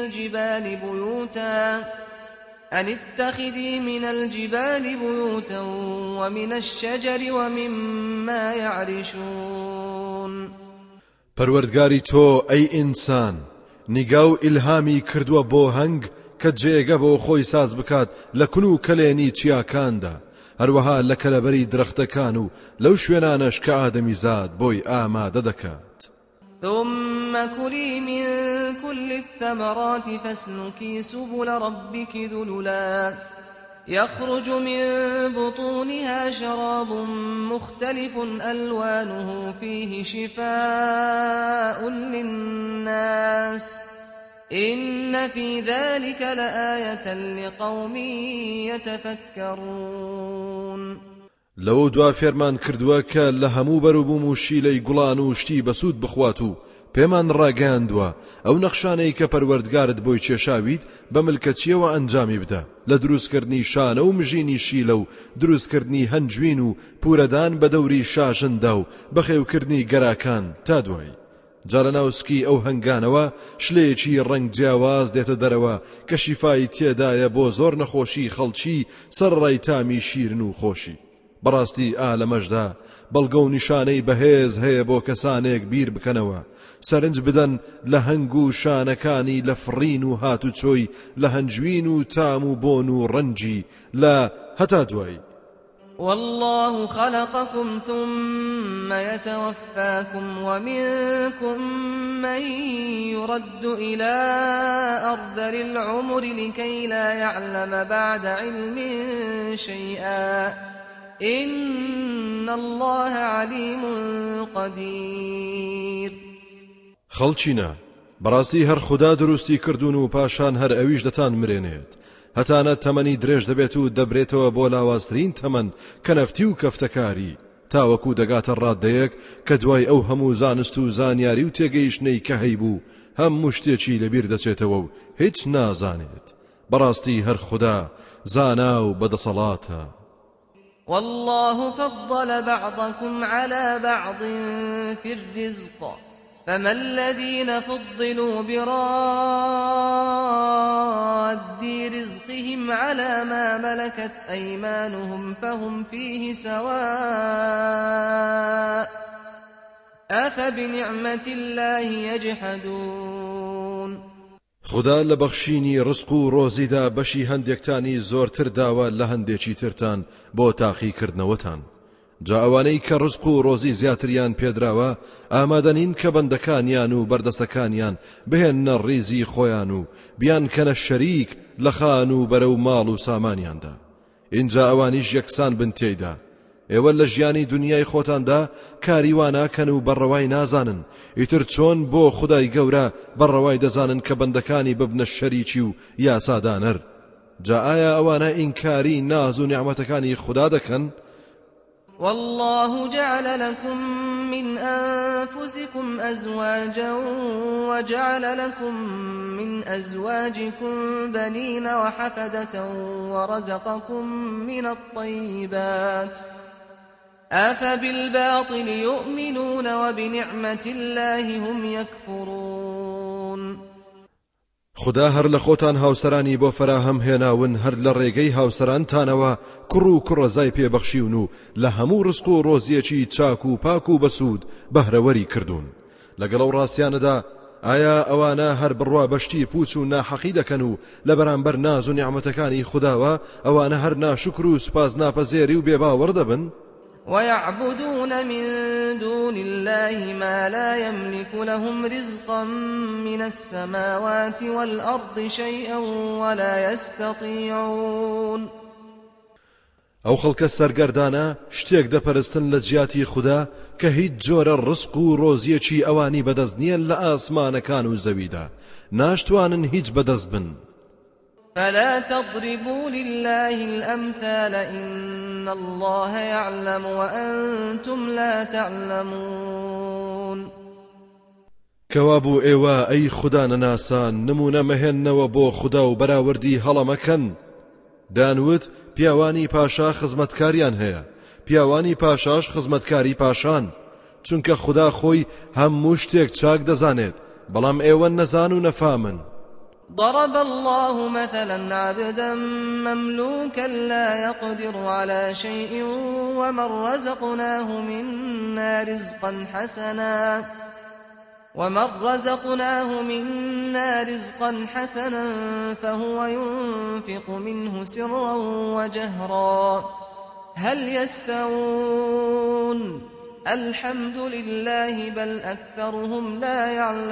من الجبال بيوتا ومن الشجر ومما يعرشون پەروەردگاری تۆ ئەی ئینسان نیگا و ئیلهامی کردووە بۆ هەنگ کە جێگە بۆ خۆی ساز بکات لە کون و کەلێنی چیاکاندا هەروەها لە کەلەبەری درەختەکان و لەو شوێنانەش کە ئادەمیزاد بۆی ئامادە دەکات. ثم كلي من كل الثمرات فاسلكي سبل ربك ذللا يخرج من بطونها شراب مختلف ألوانه فيه شفاء للناس إن في ذلك لآية لقوم يتفكرون لەوە دوا فێرمان کردووە کە لە هەموو بەروبووم و شیلەی گوڵان و شتی بەسوود بخوات و پێمان ڕاگەاندووە ئەو نەخشانەی کە پەروەردگارت بۆی کێشاویت بە ملکەچیەوە ئەنجامی بدە لە دروستکردنی شانە و مژینی شیلە و دروستکردنی هەنجوین و پورەدان بە دەوری شاژندا و بەخێوکردنی گەراکان تا دوایی جا لە ناوسکی ئەو هەنگانەوە شلەیەکی ڕەنگ جیاواز دێتە دەرەوە کە شیفای تێدایە بۆ زۆر نەخۆشی خەڵکی سەرڕای تامی شیرن و خۆشی. بەڕاستی لەمەشدا بەڵگە و نیشانەی بەهێز هەیە بۆ کەسانێک بیر بکەنەوە سەرنج بدەن لە هەنگ و شانەکانی لە فڕین و هاتوچۆی لە هەنجوین و تام و بۆن و ڕەنجی لە هەتا دوایی. والله خلقكم ثم يتوفاكم ومنكم من يرد إلى أرذل العمر لكي لا يعلم بعد علم شيئا إن الله عليم قدير. خەڵچینە بەڕاستی هەر خوددا دروستی کردوون و پاشان هەر ئەویش دەتان مرێنێت هەتانە تەمەنی درێژ دەبێت و دەبرێتەوە بۆ لاوازترین تەمەن کەنەفتی و کەفتەکاری تاوەکو دەگاتە ڕاددەیەک کە دوای ئەو هەموو زانست و زانیاری و تێگەیشتنەی کە هەیبوو هەموو شتێکی لەبیر دەچێتەوە و هیچ نازانێت. بەڕاستی هەر خوددا زانا و بەدەسەڵاتە. والله فضل بعضكم على بعض في الرزق فما الذين فضلوا براد رزقهم على ما ملكت أيمانهم فهم فيه سواء أفبنعمة الله يجحدون. خدا لە بەخشینی ڕزق و ڕۆزیدا بەشی هەندێکتانی زۆرتر داوە لە هەندێکی ترتان بۆ تاقیکردنەوەتان. جا ئەوانەی کە ڕزق و ڕۆزی زیاتریان پێدراوە ئامادەنین کە بەندەکانیان و بەردەستەکانیان بهێنە ڕیزی خۆیان و بیان کەنە شەریک لە خان و بەرەو ماڵ و سامانیاندا. اینجا ئەوانیش یەکسان بن تێیدا. ئێوە لە ژیانی دنیای خۆتاندا کاریواناکەن و بەڕەوای نازانن ئیتر چۆن بۆ خودای گەورە بەڕەوای دەزانن کە بەندەکانی ببنە شەریکی و یاسادانەر. جا ئایا ئەوانە ئینکاری ناز و نیعمەتەکانی خوددا دەکەن؟ والله جعل لكم من أنفسكم أزواجا وجعل لكم من أزواجكم بنين وحفدة ورزقكم من الطيبات أفبالباطل يؤمنون وبنعمة الله هم يكفرون. خدا هەر لە خۆتان هاوسەرانی بۆ فراهەم هێناون هەر لە ڕێگەی هاوسەرانتانەوە کوڕ و کوڕەزای پێبەخشیون و لە هەموو ڕزق و ڕۆزیەکی چاک و پاک و بەسوود بەهرەوەری کردوون. لەگەڵ ئەو ڕاستیانەدا ئایا ئەوانە هەر بڕوا بەشتی پوچ و ناحەقی دەکەن و لە بەرامبەر ناز و نیعمەتەکانی خودداوە ئەوانە هەر ناشکر و سوپاس ناپەزێری و بێباوەڕ دەبن؟ ويعبدون من دون الله ما لا يملك لهم رزقا من السماوات والأرض شيئا ولا يستطيعون. ئەو خەڵکە سەرگەردانە شتێک دەپەرستن لە جیاتی خوددا کە هیچ جۆرە ڕزق و ڕۆزیەکی ئەوانی بەدەست نییە لە ئاسمانەکان و زەویدا، ناشتوانن هیچ بەدەست بن. فلا تضربوا لله الأمثال إن الله يعلم وأنتم لا تعلمون. کەوابوو ئێوە ئەی خوددا نەناسان نمونە مەهێننەوە بۆ خوددا و بەراوردی هەڵەمەکەن. دانوت پیاوانی پاشا خزمەتکاریان هەیە، پیاوانی پاشاش خزمەتکاری پاشان، چونکە خوددا خۆی هەموو شتێک چاک دەزانێت، بەڵام ئێوە نەزان و نەفامن. ضرب الله مثلا عبدا مملوكا لا يقدر على شيء ومن رزقناه منا رزقا حسنا فهو ينفق منه سرا وجهرا هل يستوون الحمد لله بل أكثرهم لا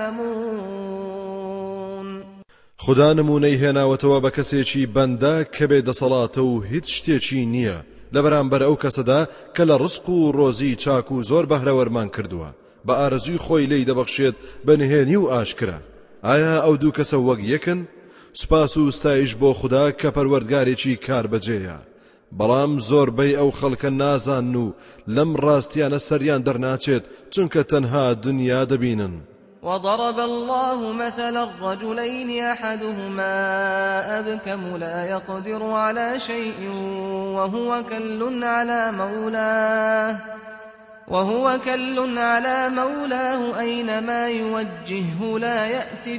يعلمون. خدا نمونەی هێناوەتەوە بە کەسێکی بەندە کە بێ دەسەڵاتە و هیچ شتێکی نییە لە بەرامبەر ئەو کەسەدا کە لە ڕزق و ڕۆزی چاک و زۆر بەهرەوەرمان کردووە، بە ئارەزوی خۆی لێی دەبەخشێت بەنهێنی و ئاشکرا. ئایا ئەو دوو کەسە وەک یەکن؟ سوپاس و ستایش بۆ خوددا کە پەروەردگارێکی کاربەجێیە، بەڵام زۆربەی ئەو خەڵکە نازان و لەم ڕاستیانە سەریان دەرناچێت چونکە تەنها دنیا دەبینن. وضرب الله مثلا الرجلين أحدهما أبكم لا يقدر على شيء وهو كل على مولاه أينما يوجهه لا يأتي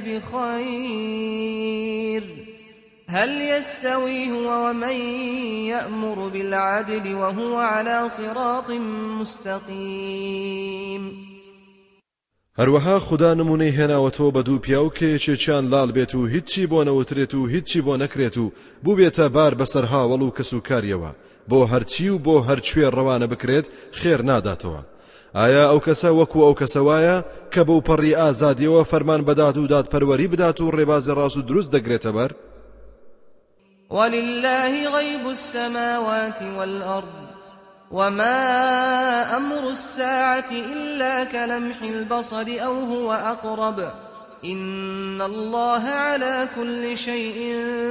بخير هل يستوي هو ومن يأمر بالعدل وهو على صراط مستقيم. هەروەها خوددا نمونەی هێناوەتەوە بە دوو پیا و کە یەکێکیان لاڵ بێت و هیچی بۆ نەوترێت و هیچی بۆ نەکرێت و بوو بێتە بار بەسەر هاوڵ و کەسوکاریەوە، بۆ هەرچی و بۆ هەرکوێ ڕەوانە بکرێت خێر ناداتەوە. ئایا ئەو کەسە وەکو ئەو کەسەوایە کە بەو پەڕی ئازادیەوە فەرمان بەدات و دادپەروەری بدات و ڕێبازی ڕاست و دروست دەگرێتە بەر؟ ولله غيب السماوات والأرض وما أمر الساعة إلا كلمح البصر أو هو أقرب إن الله على كل شيء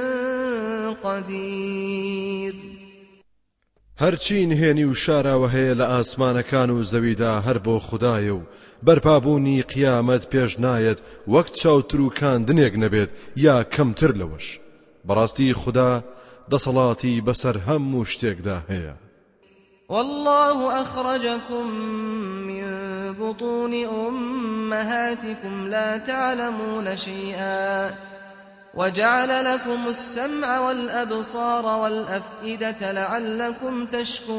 قدير. هەرچی نهێنی و شاراوە هەیە لە ئاسمانەکان و زەویدا هەر بۆ خوددایە و بەرپابوونی قیامەت پێش نایەت وەک چاوتر و کاندنێک نەبێت یا کەمتر لەوەش. بەڕاستی خوددا دەسەڵاتی بەسەر هەموو شتێکدا هەیە. والله أخرجكم من بطون أمهاتكم لا تعلمون شيئا وجعل لكم السمع والأبصار والأفئدة لعلكم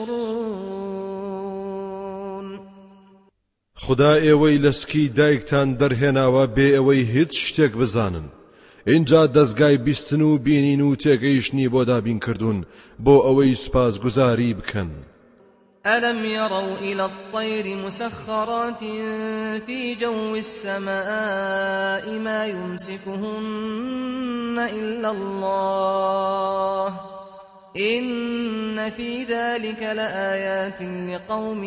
تشكرون. خدا ئێوەی لەسکی دایکتان دەرهێناوە بێ ئەوەی هیچ شتێک بزانن. اینجا دەستگای بیستن و بینین و تێگەیشتنی بۆ دابین کردوون بۆ ئەوەی سوپاس گوزاری بکەن. ألم يروا إلى الطير مسخرات في جو السماء ما يمسكهن إلا الله إن في ذلك لآيات لقوم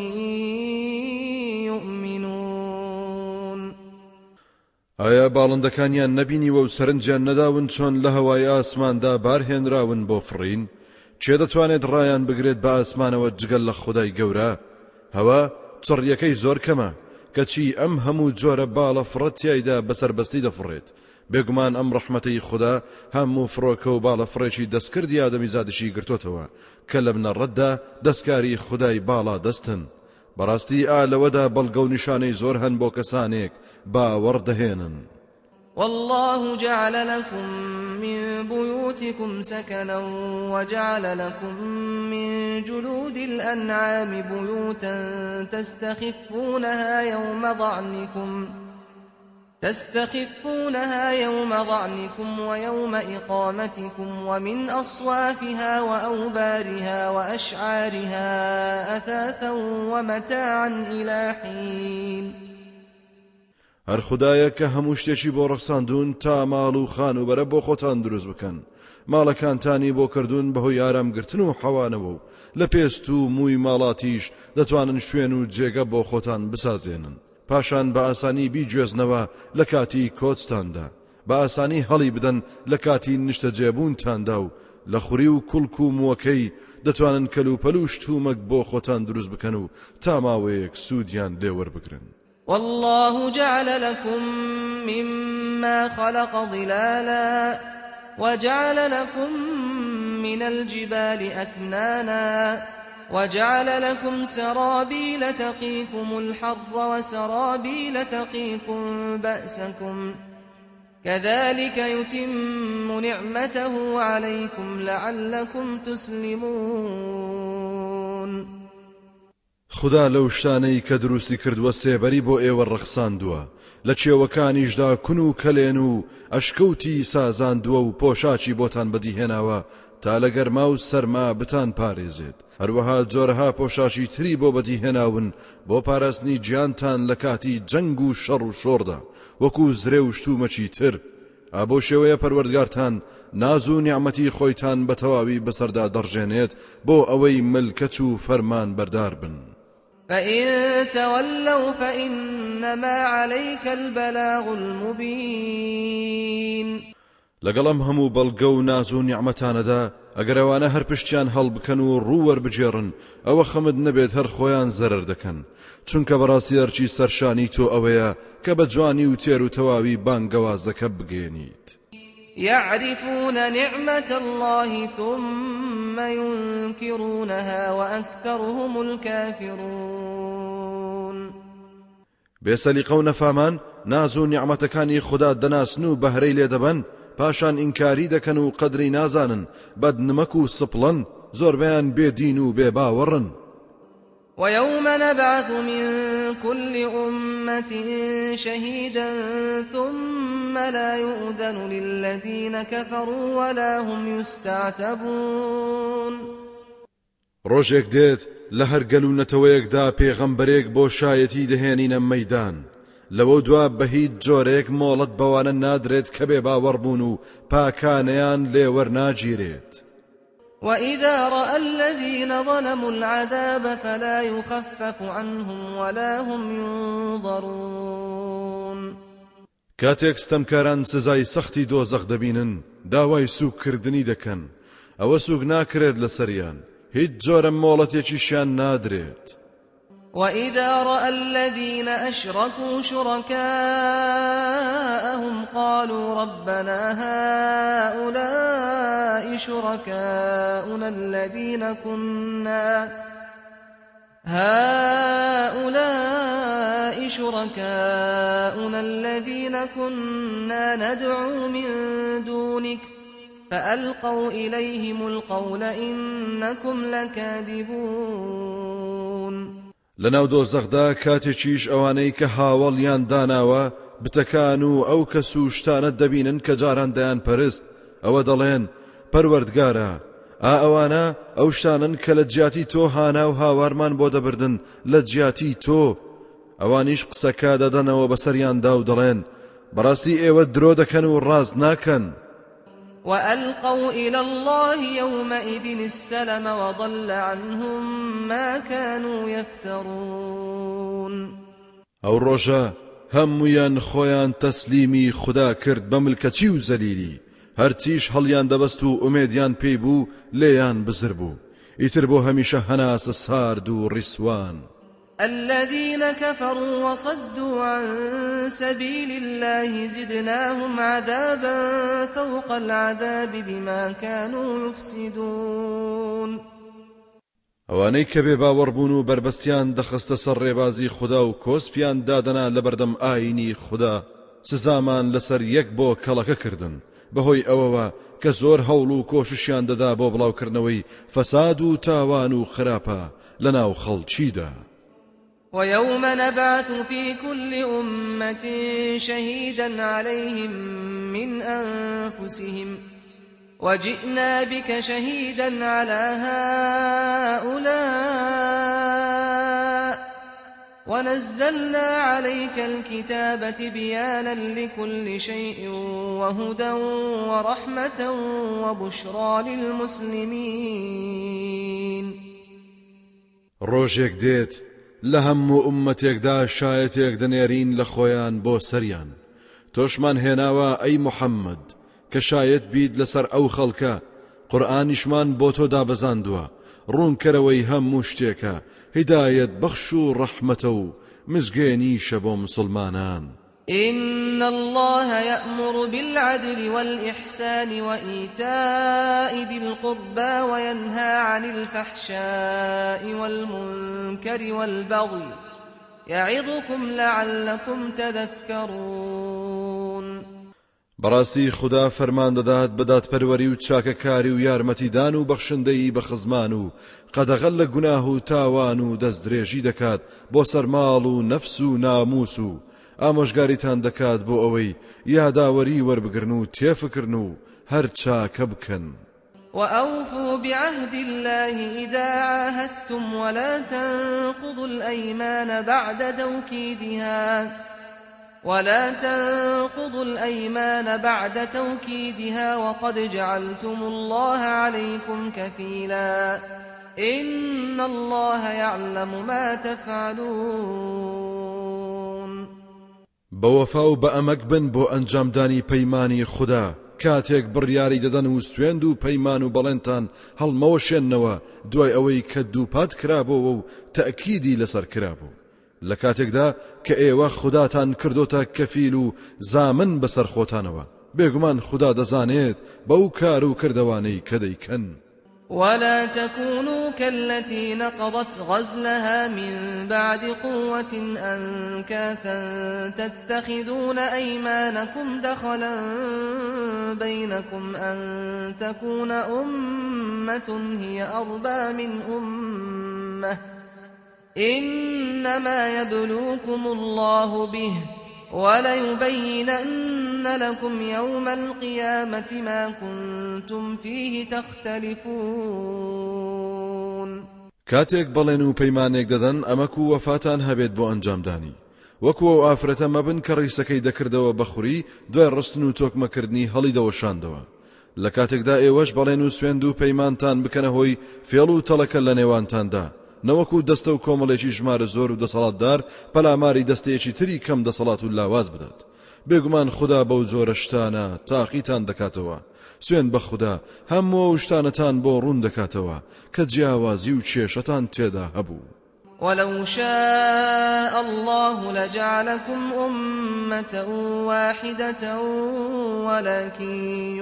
يؤمنون. ئایا باڵندەکانیان نەبینیوە و سەرنجیان نەداون چۆن لە هەوای ئاسماندا بارهێنراون بۆ فڕین؟ چێ دەتوانێت ڕایان بگرێت بە ئاسمانەوە جگەل لە خودای گەورە؟ هەوا چڕیەکەی زۆر کەمە کەچی ئەم هەموو جۆرە باڵە فڕەتیایدا بەسەربەستی دەفڕێت. بێگومان ئەم ڕەحمەتەی خوددا هەموو فڕۆکە و باڵە فڕێکی دەستکردی ئادەمیزادشی گرتوتەوە کە لە بنەڕەتدا دەستکاری خودای باڵا دەستن. بەڕاستی لەوەدا بەڵگە و نیشانەی زۆر هەن بۆ کەسانێک باوەڕ دەهێنن. والله جعل لكم من بيوتكم سكنا وجعل لكم من جلود الأنعام بيوتا تستخفونها تستخفونها يوم ظعنكم ويوم إقامتكم ومن أصوافها وأوبارها وأشعارها أثاثا ومتاعا إلى حين هەر خوددایە کە هەموو شتێکی بۆ ڕەخساندون تا ماڵ و خان و بەرە بۆ خۆتان دروست بکەن ماڵەکانتانی بۆ کردوون بەهۆی ئارامگرتن و حەوانەوە و لە پێست و مووی ماڵاتیش دەتوانن شوێن و جێگە بۆ خۆتان بسازێنن پاشان بە ئاسانی بیگوێزنەوە لە کاتی کۆچتاندا بە ئاسانی هەڵی بدەن لە کاتی نیشتە جێبوونتاندا و لە خوری و کوڵک و مووەکەی دەتوانن کەلوپەل و شتومەک بۆ خۆتان دروست بکەن و تا ماوەیەک سوودیان لێوەربگرن والله جعل لكم مما خلق ظلالا وجعل لكم من الجبال أكنانا وجعل لكم سرابيل تقيكم الحر وسرابيل تقيكم بأسكم كذلك يتم نعمته عليكم لعلكم تسلمون خدا لەو شتانەی کە دروستی کردووە سێبەری بۆ ئێوە ڕەخساندووە لە چێوەکانیشدا کون و کەلێن و ئەشکەوتی سازاندووە و پۆشاچی بۆتان بەدیهێناوە تا لە گەرما و سەرما بتان پارێزێت هەروەها جۆرەها پۆشاچی تری بۆ بەدیهێناون بۆ پاراستنی گیانتان لە کاتی جەنگ و شەڕ و شۆڕدا وەکو زرێ و شتومەچی تر ئابۆ شێوەیە پەروەردگارتان ناز و نیعمەتی خۆیتان بە تەواوی بەسەردا دەڕژێنێت بۆ ئەوەی ملکەت و فەرمان بەردار بن فإن تولوا فإنما عليك البلاغ المبين لەگەڵم هەموو بەڵگە و ناز و نیعمەتانەدا ئەگەر ئەوانە هەر پشتیان هەڵبکەن و ڕوووەربجێڕن ئەوە خەمت نەبێت هەر خۆیان زەرەر دەکەن چونکە بەڕاستی هەرچی سەرشانی تۆ ئەوەیە کە بە جوانی و تێر و تەواوی بانگەوازەکە بگێنیت يعرفون نعمة الله ثم ينكرونها وأكثرهم الكافرون بێسەلیقە و نەفامان ناز و نیعمەتەکانی خوددا دەناسن و بەهرەی لێ دەبەن پاشان ئینکاری دەکەن و قەدری نازانن بەدنمەک و سپڵەن زۆربیان بێدین و بێباوەڕن ويوم نبعث من كل أمة شهيدا ثم لا يؤذن للذين كفروا ولا هم يستعتبون ڕۆژێک دێت لە هەر گەلوونەتەوەیەکدا پێغەمبەرێک بۆ شایەتی دەهێنینە مەیدان لەوە دوا بە هیچ جۆرێک مۆڵەت بەوانە نادرێت کە بێ باوەڕبوون و پاکانەیان لێوەرناگیرێت وإذا رأى الذين ظلموا العذاب فلا يخفف عنهم ولا هم ينظرون کاتێک ستەمکاران سزای سەختی دۆزەخ دەبینن داوای سوکردنی دەکەن ئەوە سوک ناکرێت لەسەریان هیچ جۆرە مۆڵەتێکیشیان نادرێت وإذا رأى الذين أشركوا شركاءهم قالوا ربنا هؤلاء شركاؤنا الذين كنا ندعو من دونك فألقوا إليهم القول إنكم لكاذبون لەناو دۆزەخدا کاتێکیش ئەوانەی کە هاوڵیان داناوە بتەکان و ئەو کەس و شتانە دەبینن کە جاران دەیان پەرست ئەوە دەڵێن پەروەردگارە ئەوانە ئەو شتانن کە لە جیاتی تۆ هانا و هاوارمان بۆ دەبردن لە جیاتی تۆ ئەوانیش قسەکە دەدەنەوە بەسەریاندا و دەڵێن بەڕاستی ئێوە درۆ دەکەن و ڕاست ناکەن وألقوا إلى الله يومئذ السلم وضل عنهم ما كانوا يفترون ئەو ڕۆژە هەموویان خۆیان تەسلیمی خوددا کرد بە ملکەچی و زەلیلی هەرچیش هەڵیان دەبەست و ئومێدیان پێی بوو لێیان بزر بوو ئیتر بۆ هەمیشە هەناسە سارد و ڕیسوان الذين كفروا وصدوا عن سبيل الله زدناهم عذابا فوق العذاب بما كانوا يفسدون ئەوانەی کە بێ باوەڕبوون و بربەستیان دەخستە سەر ڕێبازی خوددا و کۆسپیان دادەنا لە بەردەم ئاینی خوددا سزامان لەسەر یەک بۆ کەڵەکە کردن بەهۆی ئەوەوە کە زۆر هەوڵ و کۆششیان دەدا بۆ بڵاوکردنەوەی فەساد و تاوان و خراپە لەناو خەڵکیدا ويوم نبعث في كل أمة شهيدا عليهم من أنفسهم وجئنا بك شهيدا على هؤلاء ونزلنا عليك الكتاب تبيانا لكل شيء وهدى ورحمة وبشرى للمسلمين. ڕۆژێک دێت لە هەموو ئومەتێکدا شایەتێک دەنێرین لە خۆیان بۆ سەریان، تۆشمان هێناوە ئەی موحەممەد کە شایەت بیت لەسەر ئەو خەڵکە، قورئانیشمان بۆ تۆ دابەزاندووە، ڕوونکەرەوەی هەموو شتێکە، هیدایەت بەخش و ڕەحمەتە و مزگێنیشە بۆ مسلمانان. إن الله يأمر بالعدل والإحسان وإيتاء ذي القربى وينهى عن الفحشاء والمنكر والبغي يعظكم لعلكم تذكرون. بەڕاستی خدا فەرمان دەدات بە دادپەروەری و چاکەکاری و یارمەتیدان و بەخشندەی بە خزمان و قەدەغەل لە گوناه و تاوان و دەستدرێژی دەکات بۆ سەرماڵ و نەفس و ناموس و ئامۆژگاریتان دەکات بۆ ئەوەی یاداوەری وەربگرن و تێفکردن و هەر چاکە بکەن. وأوفوا بعهد الله إذا عاهدتم ولا تنقضوا الأيمان بعد توكيدها وقد جعلتم الله عليكم كفيلا إن الله يعلم ما تفعلون. بوفا و بأمك بن بو أنجامداني پەیمانی خدا کاتێک بڕیاری دەدەن و سوێند و پەیمان و بەڵێنتان هەڵمەوەشێننەوە دوای ئەوەی کە دووپات کرابەوە و تەئکیدی لەسەر کرابوو، لە کاتێکدا کە ئێوە خوداتان کردۆتە کەفیل و زامن بەسەر خۆتانەوە، بێگومان خدا دەزانێت بەو کار و کردەوانەی کە دەیکەن. ولا تكونوا كالتي نقضت غزلها من بعد قوة أنكاثا تتخذون أيمانكم دخلا بينكم أن تكون أمة هي أربى من أمة إنما يبلوكم الله به وليبينن لكم يوم القيامة ما كنتم فيه تختلفون. کاتێک بەڵێن و پەیمانێک دەدەن ئەمەک و وەفاتان هەبێت بۆ ئەنجامدانی، وەکو ئەو ئافرەتە مەبن کە ڕیسەکەی دەکردەوە بەخوری دوای ڕستن و تۆکمەکردنی هەڵی دەوەشاندەوە، لە کاتێکدا ئێوەش بەڵێن و سوێند و پەیمانتان بکەنە هۆی فێڵ و تەڵەکە لە نێوانتاندا، نەوەکو دەستە و کۆمەڵێکی ژمارە زۆر و دەسەڵاتدار پەلاماری دەستەیەکی تری کەم دەسەڵات و لاواز بدات. بێگومان خدا بەو جۆرە شتانە تاقیتان دەکاتەوە. سوێن بە خدا هەموو شتانەتان بۆ ڕوون دەکاتەوە کە جیاوازی و کێشەتان تێدا هەبوو. ولو شاء الله لجعلكم أمة واحدة ولكن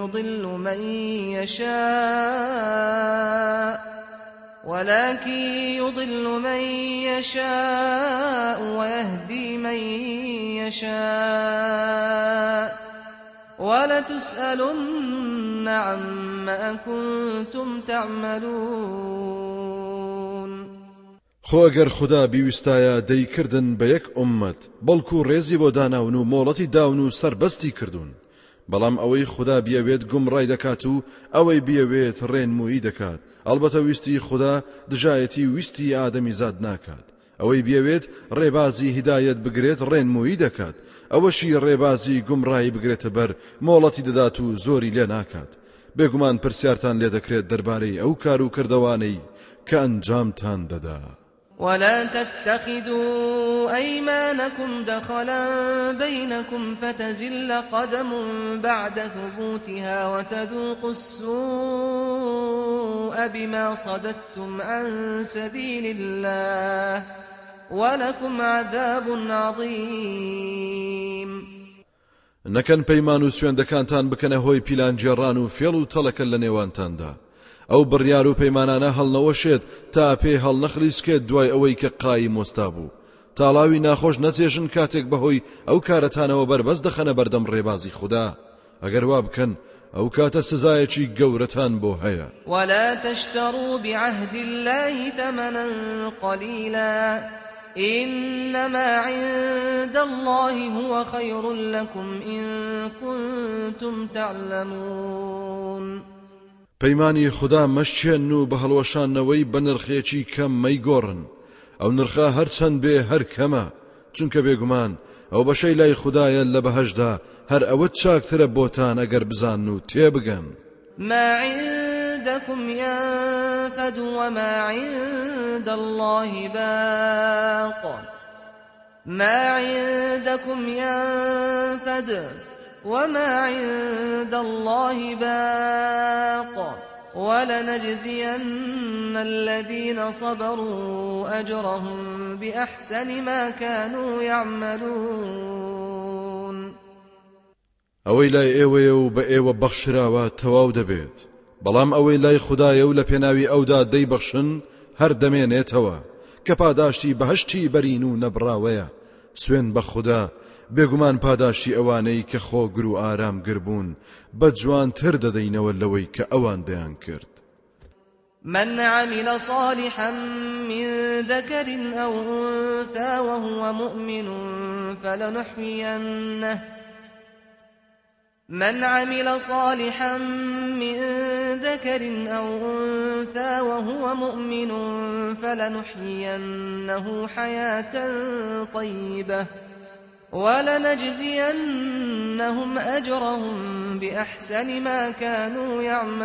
يضل من يشاء ويهدي من يشاء ولتسألن عما كنتم تعملون. خۆ ئەگەر خدا بیویستایە دەیکردن بە یەک ئومەت بەڵکو ڕێزی بۆ داناون و مۆڵەتی داون و سەربەستی کردوون، بەڵام ئەوەی خدا بیەوێت گومڕای دەکات و ئەوەی بیەوێت ڕێنمویی دەکات. ئەلبەتە ویستی خدا دژایەتی ویستی ئادەمی زاد ناکات، ئەوەی بیەوێت ڕێبازی هیدایەت بگرێت ڕێنمویی دەکات، ئەوەشی ڕێبازی گومڕایی بگرێتە بەر مۆڵەتی دەدات و زۆری لێ ناکات. بێگومان پرسیارتان لێ دەکرێت دەربارەی ئەو کار و کردەوانەی کە ئەنجامتان دەدا. ولا تتخذوا أيمانكم دخلا بينكم فتزل قدم بعد ثبوتها وتذوقوا السوء بما صددتم عن سبيل الله ولكم عذاب عظيم. نەکەن پەیمان و سوێندەکانتان بکەنە هۆی پیلانجێڕان و فێڵ و تەڵەکە لە نێوانتاندا. ئەو بڕیار و پەیمانانە هەڵنەوەشێت تا پێ هەڵنەخلیسکێت دوای ئەوەی کە قایی مۆستا بوو. تاڵاوی ناخۆش نەچێژن کاتێک بەهۆی ئەو کارەتانەوە بەربەست دەخەنە بەردەم ڕێبازی خوددا. ئەگەر وا بکەن ئەو کاتە سزایەکی گەورەتان بۆ هەیە. ولا تشتروا بعهد الله ثمنا قليلا إنما عند الله هو خير لكم إن كنتم تعلمون. پەیمانی خدا مەشچێن و بە هەڵوەشانەوەی بە نرخێکی کەم مەیگۆڕن، ئەو نرخە هەرچەند بێ هەر کەمە، چونکە بێگومان ئەو بەشەی لای خدایە لە بەهەشدا هەر ئەوە چاکترە بۆتان ئەگەر بزان و تێبگەن. ما عندكم ينفد وما عند الله باق ما عندكم ينفد وما عند الله باق ولنجزين الذين صبروا أجرهم بأحسن ما كانوا يعملون. ئەوەی لای ئێوەیە و بە ئێوە بەخشراوە تەواو دەبێت، بەڵام ئەوەی لای خدایە و لە پێناوی ئەودا دەیبەخشن هەر دەمێنێتەوە کە پاداشتی بەهەشتی بەرین و نەبراوەیە. سوێن بە خوددا، بێگومان پاداشتی ئەوانەی کە خۆگر و ئارامگر بوون بە جوانتر دەدەینەوە لەوەی کە ئەوان دەیان کرد. من عمل صالحا من ذكر أو أنثى وهو مؤمن فلنحيينه من عمل صالحا من ذكر أو أنثى وهو مؤمن فلنحيينه حياة طيبة ولنجزينهم أجرهم بأحسن ما كانوا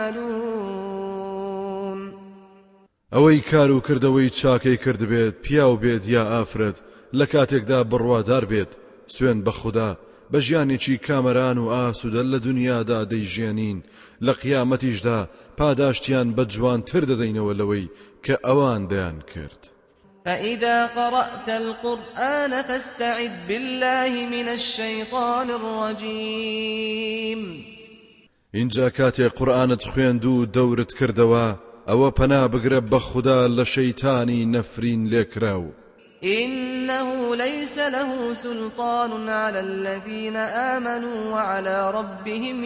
يعملون. ئەوەی کار و کردەوەی چاکەی کرد بێت، پیاو بێت یا ئافرەت، لە کاتێکدا بڕوادار بێت، سوێن بە خوددا بە ژیانێکی کامەران و ئاسوودە لە دنیادا دەیژێنین، لە قیامەتیشدا پاداشتیان بە جوانتر دەدەینەوە لەوەی کە ئەوان دەیان کرد. فإذا قرأت القرآن فاستعذ بالله من الشيطان الرجيم. اینجا کاتێ قورئانت خوێند و دەورت کردەوە، ئەوە پەنا بگرە بە خوددا لە شەیتانی نەفرین لێکراو. إنه ليس له سلطان على الذين آمنوا وعلى ربهم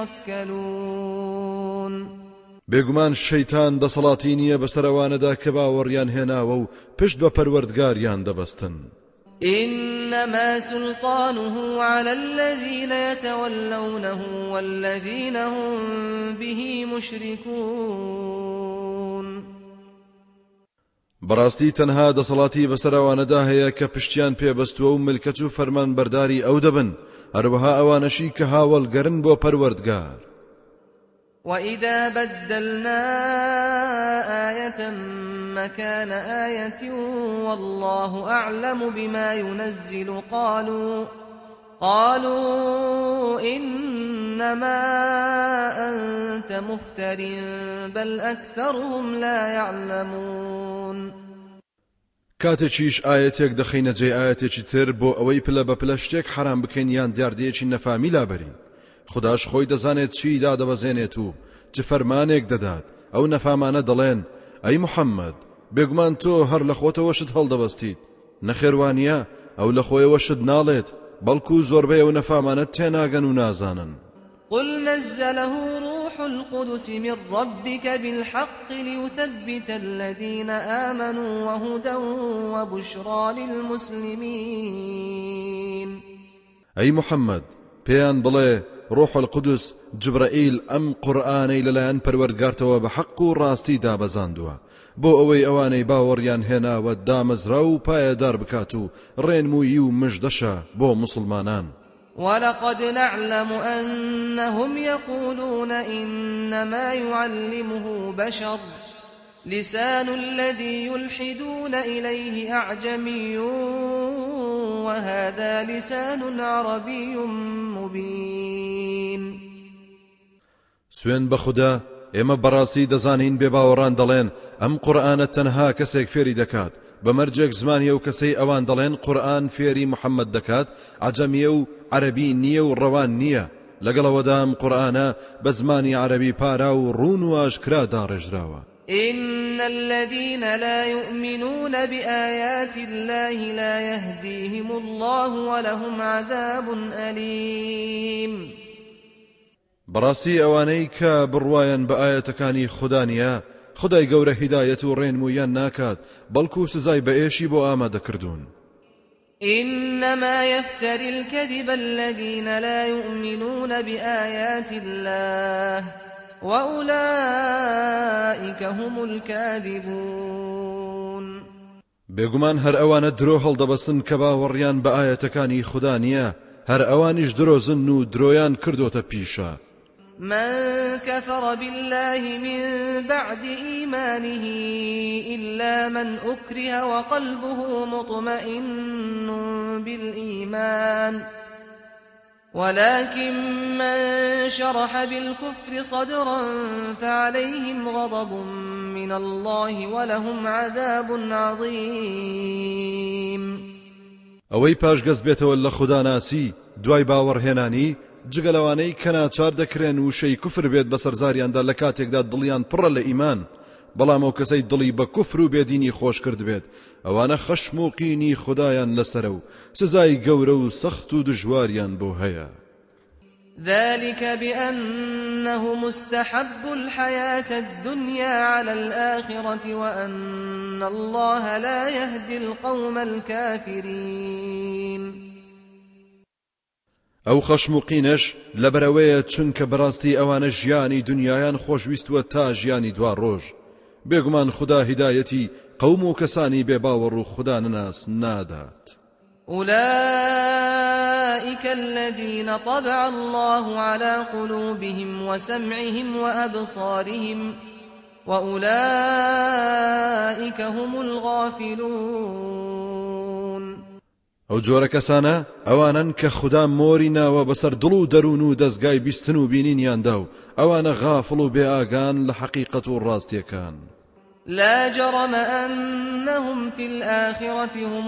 يتوكلون. بێگومان شەیتان دەسەڵاتی نییە بەسەرەوانەدا کە باوەڕیان هێناوە و پشت بە پەروەردگاریان دەبەستن. إنما سلطانه على الذين يتولونه والذين هم به مشركون. بەڕاستی تەنها دەسەڵاتی بەسەرەوانەدا هەیە کە پشتیان پێبەستووە و ملکەت و فەرمان بەرداری ئەو دەبن، هەروەها ئەوانەشی کە هاوڵگەرن بۆ پەروەردگار. وإذا بدلنا آية مكان آية والله أعلم بما ينزل قالوا إنما أنت مفتر بل أكثرهم لا يعلمون. کاتێکیش ئاەتێک دەخینە جێ ئاەتێکی تر بۆ ئەوەی پلە بە پلە شتێک حرام بکەین یان دیاردەیەکی نەفامی لابەرین. خداش خۆی دەزانێت چی دادەبەزێنێت و چ فەرمانێک دەدات. ئەو نەفامانە دەڵێن ئەی محەممەد، بێگومان تۆ هەر لە خۆتەوەشت هەڵدەبەستیت، نەخێوانیە ئەو لە خۆیەوەشت ناڵێت، بەڵکو زۆربەی ئەو نەفامانە تێناگەن و نازانن. قل نزله روح القدس من ربك بالحق ليثبت الذين آمنوا وهدى وبشرى للمسلمين. أي محمد پێیان بڵێ ڕۆح القدس جبرائیل ئەم قورئانەی لەلایەن پەروەردگارتەوە بە حەق و ڕاستی دابەزاندووە بۆ ئەوەی ئەوانەی باوەڕیان هێناوە دامەزرا و پایەدار بکات و ڕێنمووی و مژدەشە بۆ مسلمانان. ولقد نعلم أنهم يقولون إنما يعلمه بشر لسان الذي يلحدون إليه أعجمي وهذا لسان عربي مبين. سوێن بە خوددا ئێمە بەڕاستی دەزانین بێباوەڕان دەڵێن ئەم قورئانە تەنها کەسێک فێری دەکات، بەمەرجێک زمانیە و کەسەی ئەوان دەڵێن قورئان فێری محەممەد دەکات، عەجەمیە و عەرەبی نییە و ڕەوان نییە. لەگەڵەوەدا ئەم قورئانە بە زمانی عەرەبی پارا و ڕوون و ئاشکرا داڕێژراوە. إن الذين لا يؤمنون بآيات الله لا يهديهم الله ولهم عذاب أليم. بەڕاستی ئەوانەی کە بڕوایان بە ئاەتەکانی خوددا نیە، خدای گەورە هیدایەت و ڕێنموویان ناکات بەڵکو سزای بەئێشی بۆ ئامادەکردوون. إنما يفتري الكذب الذين لا يؤمنون بآيات الله وأولئك هم الكاذبون. بێگومان هەر ئەوانە درۆ هەڵدەبەسن کە باوەڕیان بە ئاەتەکانی خوددا نییە، هەر ئەوانیش درۆزن و درۆیان کردوتە پیشە. من كفر بالله من بعد إيمانه إلا من أكره وقلبه مطمئن بالإيمان ولكن من شرح بالكفر صدرا فعليهم غضب من الله ولهم عذاب عظيم. ئەوەی پاشگەز بێتەوە لە خوددا ناسی دوای باوەڕهێنانی جگەلەوانەی کە ناچار دەکرێن و شەی کوفر بێت بەسەر زاریاندا لە کاتێکدا دڵیان پڕە لە ئیمان، بەڵام ئەو کەسەی دڵی بە کوفر و بێدینی خۆش کرد بێت ئەوانە خەشم و قینی خودایان لەسەرە و سزای گەورە و سەخت و دژواریان بۆ هەیە. ذلك بأنه مستحب الحياة الدنيا على الآخرة وأن الله لا يهدي القوم الكافرين. ئەو خەشم و قینەش لەبەرەوەیە چونکە بەڕاستی ئەوانە ژیانی دنیایان خۆشویستووە تا ژیانی دوا ڕۆژ. بێگومان خوددا هیدایەتی قەوم و کەسانی بێباوەڕ و خوددا نەناس نادات. أولئك الذين طبع الله على قلوبهم وسمعهم وأبصارهم وأولئك هم الغافلون. ئەو جۆرە کەسانە ئەوانن کە خوددا مۆری ناوە بەسەر دڵ و دەروون و دەستگای بیستن و بینینیاندا و ئەوانە غافڵ و بێئاگان لە حەقیقەت و ڕاستیەکان. لا جرم أنهم في الآخرة هم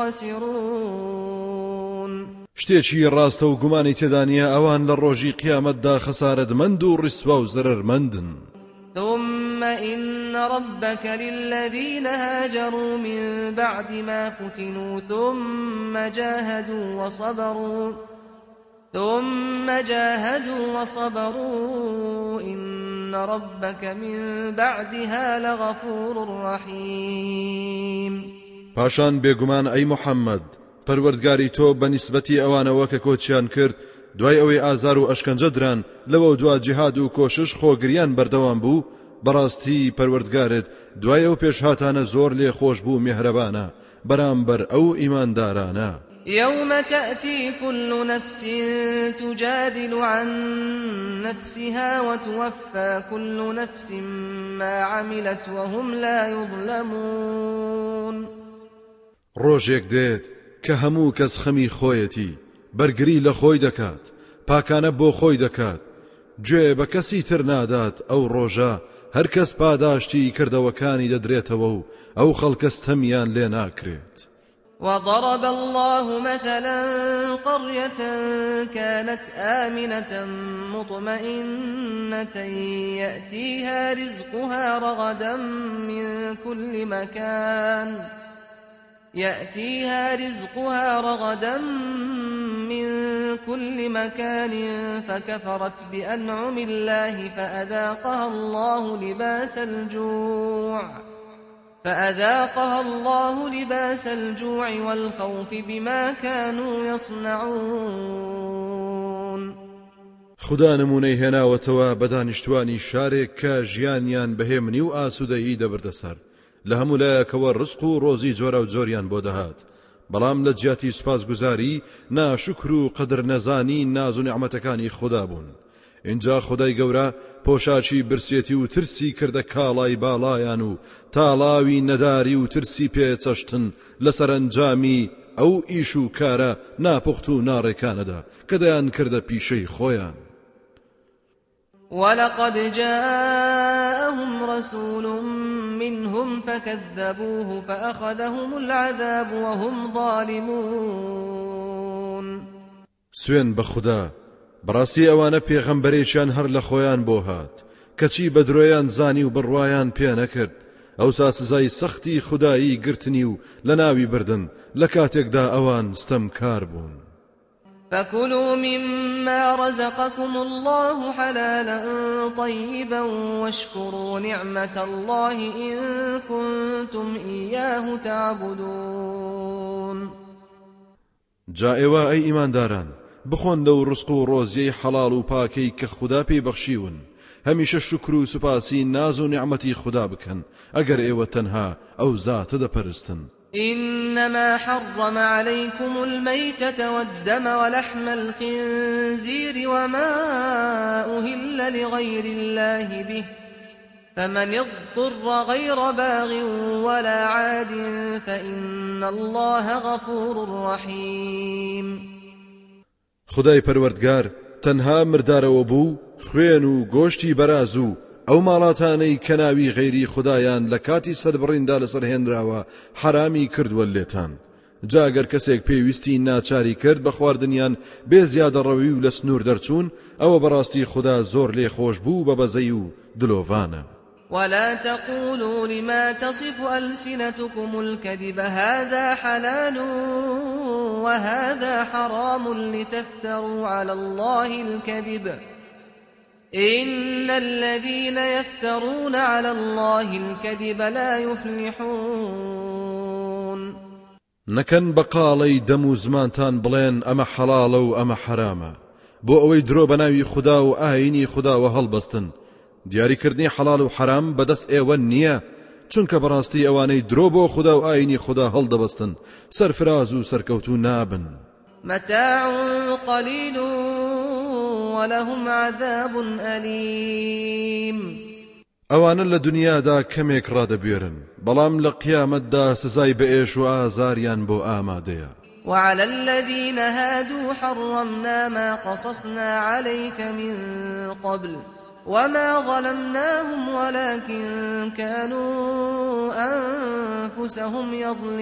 الخاسرون. شتێکی ڕاستە و گومانی تێدا نیە ئەوان لە ڕۆژی قیامەتدا خەسارەتمەند و ڕیسوا و زەرەرمەندن. ثم إن ربك للذين هاجروا من بعد ما فتنوا ثم جاهدوا وصبروا إن ربك من بعدها لغفور رحيم. پاشان بێگومان ئەی محەممەد پەروەردگاری تۆ بە نیسبەتی ئەوانەوە کە کۆچیان کرد دوای ئەوەی ئازار و ئەشکەنجە دران لەوە دوا جیهاد و کۆشش خۆگریان بەردەوام بوو، بەڕاستی پەروەردگارت دوای ئەو پێشهاتانە زۆر لێ خۆش بوو میهرەبانە بەرامبەر ئەو ئیماندارانە. يوم تأتي كل نفس تجادل عن نفسها وتوفى كل نفس ما عملت وهم لا يظلمون. ڕۆژێک دێت کە هەموو کەس خەمی خۆیەتی بەرگری لە خۆی دەکات، پاکانە بۆ خۆی دەکات، گوێ بە کەسی تر نادات. ئەو ڕۆژە هەر کەس پاداشتی کردەوەکانی دەدرێتەوە و ئەو خەڵکە ستەمیان لێ ناکرێت. وضرب الله مثلا قرية كانت آمنة مطمئنة يأتيها رزقها رغدا من كل مكان فكفرت بأنعم الله فأذاقها الله لباس الجوع والخوف بما كانوا يصنعون. خدا نمونەی هێناوەتەوە بە دانیشتوانی شارێک کە ژیانیان بەهێمنی و ئاسوودەیی دەبردەسەر، لە هەموو لایەکەوە ڕزق و ڕۆزی جۆرە و جۆریان بۆ دەهات، بەڵام لە جیاتی سوپاسگوزاری ناشکر و قەدر نەزانی ناز و نیعمەتەکانی خدا بوون. اینجا خدای گەورە پۆشاچی برسێتی و ترسی کردە کاڵای باڵایان و تاڵاوی نەداری و ترسی پێچەشتن لە سەرنجامی ئەو ئیش و کارە ناپخت و ناڕێکانەدا کە دەیان کردە پیشەی خۆیان. ولقد جاءهم رسول منهم فكذبوه فأخذهم العذاب وهم ظالمون. سوێن بە خوددا بەڕاستی ئەوانە پێغەمبەرێکیان هەر لە خۆیان بۆ هات کەچی بە درۆیان زانی و بڕوایان پێ نەکرد، ئەوسا سزای سەختی خودایی گرتنی و لە ناوی بردن لە کاتێکدا ئەوان ستەمکار بوون. فكلوا مما رزقكم الله حلالا طيبا واشكروا نعمة الله إن كنتم إياه تعبدون. جا ئێوە ئەی ئیمانداران بخۆن لەو ڕزق و ڕۆزیەی حەڵاڵ و پاکەی کە خوددا پێی بەخشیون، هەمیشە شکر و سوپاسی ناز و نیعمەتی خوددا بکەن ئەگەر ئێوە تەنها ئەو زاتە دەپەرستن. إنما حرم عليكم الميتة والدم ولحم الخنزير وما أهل لغير الله به فمن اضطر غير باغ ولا عاد فإن الله غفور رحيم. خدای پەروەردگار تەنها مردارەوە بوو، خوێن و گۆشتی بەراز و ئەو ماڵاتانەی کە ناوی غەیری خودایان لە کاتی سەربڕیندا لەسەر هێنراوە حرامی کردووە لێتان. جاگەر کەسێک پێویستی ناچاری کرد بە خواردنیان بێ زیادەڕەوی و لە سنوور دەرچوون، ئەوە بەڕاستی خوددا زۆر لێ خۆش بوو بە بەزەی و دلۆڤانە. ولا تقولوا لما تصف ألسنتكم الكذب هذا حلال وهذا حرام لتفتروا على الله الكذب إن الذين يفترون على الله الكذب لا يفلحون. نەکەن بەقاڵەی دەم و زمانتان بڵێن ئەمە حەڵاڵە و ئەمە حرامە بۆ ئەوەی درۆ بە ناوی خوددا و ئاینی خودداوە هەڵبەستن. دیاریکردنی حەڵاڵ و حرام بەدەست ئێوە نییە، چونکە بەڕاستی ئەوانەی درۆ بۆ خوددا و ئاینی خوددا هەڵدەبەستن سەرفراز و سەرکەوتو نابن. متاع قليل ولهم عذاب أليم. ئەوانە لە دنیادا کەمێک ڕادەبوێرن، بەڵام لە قیامەتدا سزای بەئێش و ئازاریان بۆ ئامادەیە. وعلى الذين هادوا حرمنا ما قصصنا عليك من قبل وما ظلمناهم ولكن كانوا أنفسهم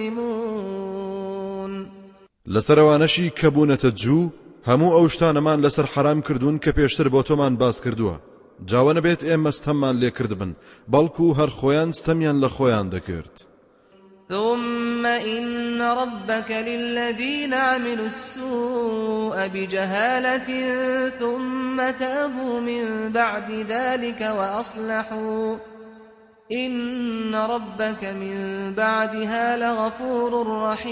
يظلمون. لەسەرەوانەشی کە بوونەتە جوو هەموو ئەو شتانەمان لەسەر حرام کردوون کە پێشتر بۆ تۆمان باس کردووە، جاوە نەبێت ئێمە ستەممان لێ کردبن، بەڵکو هەر خۆیان ستەمیان لە خۆیان دەکرد. ثم إن ربك للذين عملوا السوء بجهالة ثم تابوا من بعد ذلك وأصلحوا إن ربك من بعدها لغفور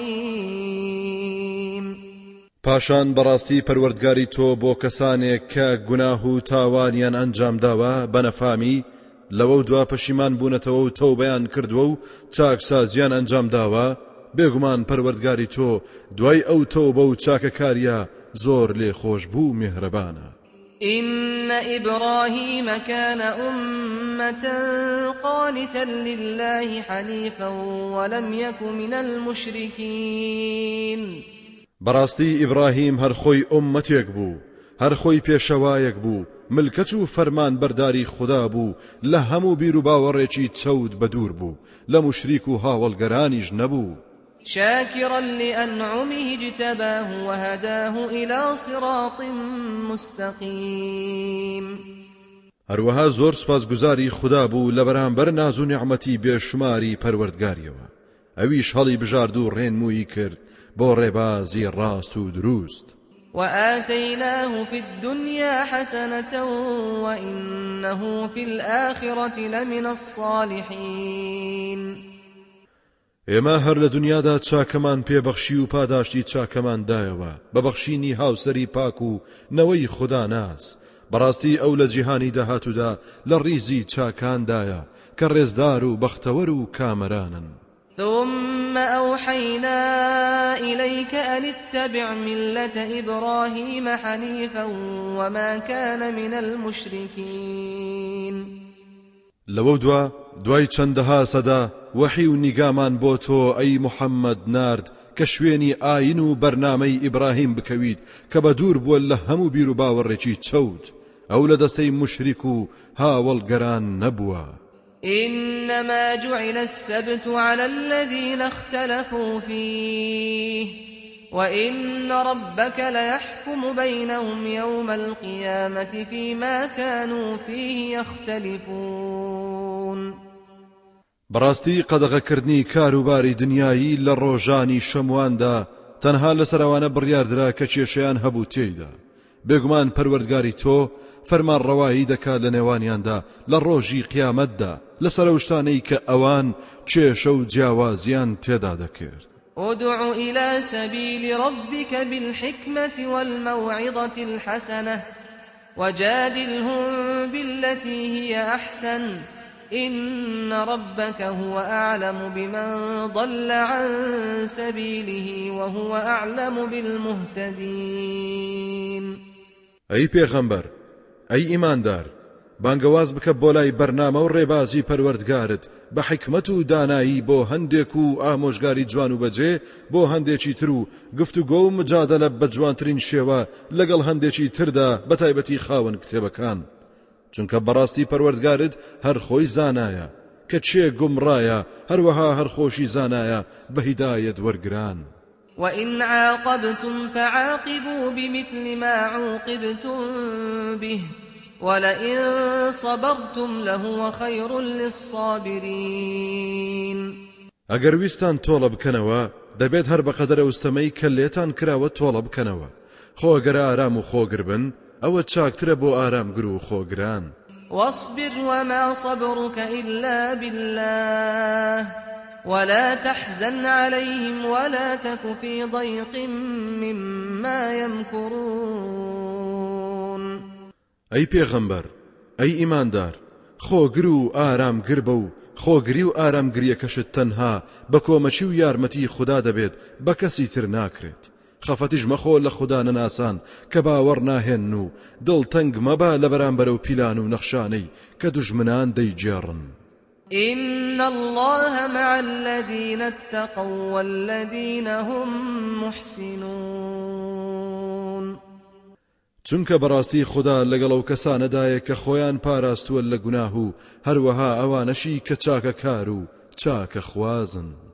رحيم. پاشان بەڕاستی پەروەردگاری تۆ بۆ کەسانێک کە گوناه و تاوانیان ئەنجام داوە بەنەفامی لەوە دوا پەشیمان بوونەتەوە و تەوبەیان کردووە و چاکسازیان ئەنجام داوە، بێگومان پەروەردگاری تۆ دوای ئەو تەوبە و چاکەکاریە زۆر لێ خۆش بوو میهرەبانە. إن إبراهيم كان أمة قانتا لله حنيفا ولم يك من المشركين. بەڕاستی ئیبراهیم هەر خۆی ئومەتێک بوو، هەر خۆی پێشەوایەک بوو، ملکەت و فەرمان بەرداری خوددا بوو، لە هەموو بیر و باوەڕێکی چەود بەدوور بوو، لە مشریک و هاوڵگەرانیش نەبوو. شاكرا لأنعمه اجتباه وهداه إلى صراط مستقيم. هەروەها زۆر سوپاسگوزاری خوددا بوو لە بەرامبەر ناز و نیعمەتی بێشماری پەروەردگاریەوە، ئەویش هەڵی بژارد و ڕێنمووی کرد بۆ ڕێبازی ڕاست و دروست. وآتيناه في الدنيا حسنة وإنه في الآخرة لمن الصالحين. ئێمە هەر لە دنیادا چاکەمان پێبەخشی و پاداشتی چاکەمان دایەوە بە بەخشینی هاوسەری پاک و نەوەی خوددا ناس. بەڕاستی ئەو لە جیهانی داهاتوودا لە ڕیزی چاکاندایە کە ڕێزدار و بەختەوەر و کامەرانن. ثم أوحينا إليك أن اتبع ملة إبراهيم حنيفا وما كان من المشركين. لەوە دوای چەندەها سەدا وەحی و نیگامان بۆ تۆ ئەی محەممەد نارد کە شوێنی ئاین و بەرنامەی ئیبراهیم بکەویت کە بە دوور بووە لە هەموو بیر و باوەڕێکی چەوت، ئەو لە دەستەی مشریک و هاوڵگەران نەبووە. إنما جعل السبت على الذين اختلفوا فيه وإن ربك ليحكم بينهم يوم القيامة فيما كانوا فيه يختلفون. بەڕاستی قەدەغەکردنی کاروباری دنیایی لە ڕۆژانی شەمواندا تەنها لەسەرەوانە بڕیاردرا کە کێشەیان هەبوو تێیدا بێگومان پەروەردگاری تۆ فەرمان ڕەوایی دەکات لە نێوانیاندا لە ڕۆژی قیامەتدا لەسەر ئەو شتانەی کە ئەوان کێشە و جیاوازیان تێدا دەکرد. ادع إلى سبيل ربك بالحكمة والموعظة الحسنة وجادلهم بالتي هي أحسن إن ربك هو أعلم بمن ضل عن سبيله وهو أعلم بالمهتدين. أي پیغمبر أي إيماندار بانگەواز بکە بۆ لای بەرنامە و ڕێبازی پەروەردگارت بە حکمت و دانایی بۆ هەندێک و ئامۆژگاری جوان و بەجێ بۆ هەندێکی تر و گفتوگۆ و مجادلە بە جوانترین شێوە لەگەڵ هەندێکی تردا بە تایبەتی خاوەن کتێبەکان چونکە بەڕاستی پەروەردگارت هەر خۆی زانایە کە چێ گومڕایە هەروەها هەر خۆشی زانایە بە هیدایەت وەرگران. وإن عاقبتم فعاقبوا بمثل ما عوقبتم به ولئن صبرتم لهو خير للصابرين. ئەگەر ویستان تۆڵە بکەنەوە دەبێت هەر بەقەدەرە وستەمەی کە لێتان کراوە تۆڵە بکەنەوە خۆ ئەگەر ئارام و خۆگر بن ئەوە چاکترە بۆ ئارامگر و خۆگران. واصبر وما صبرك إلا بالله ولا تحزن عليهم ولا تك في ضيق مما يمكرون. ئەی پێغەمبەر ئەی ئیماندار خۆگر و ئارامگر بە و خۆگری و ئارامگریەکەشت تەنها بە کۆمەچی و یارمەتی خوددا دەبێت بە کەسی تر ناکرێت. خەفەتیش مەخۆ لە خوددا نەناسان کە باوەڕ ناهێن و دڵتەنگ مەبا لە بەرامبەرە و پیلان و نەخشانەی کە دوژمنان دەیجێڕن. إن الله مع الذين اتقوا والذين هم محسنون. چونکە بەڕاستی خوددا لەگەڵ ئەو کەسانەدایە کە خۆیان پاراستووە لە گوناه و هەروەها ئەوانەشی کە چاکە کار و چاکە خوازن.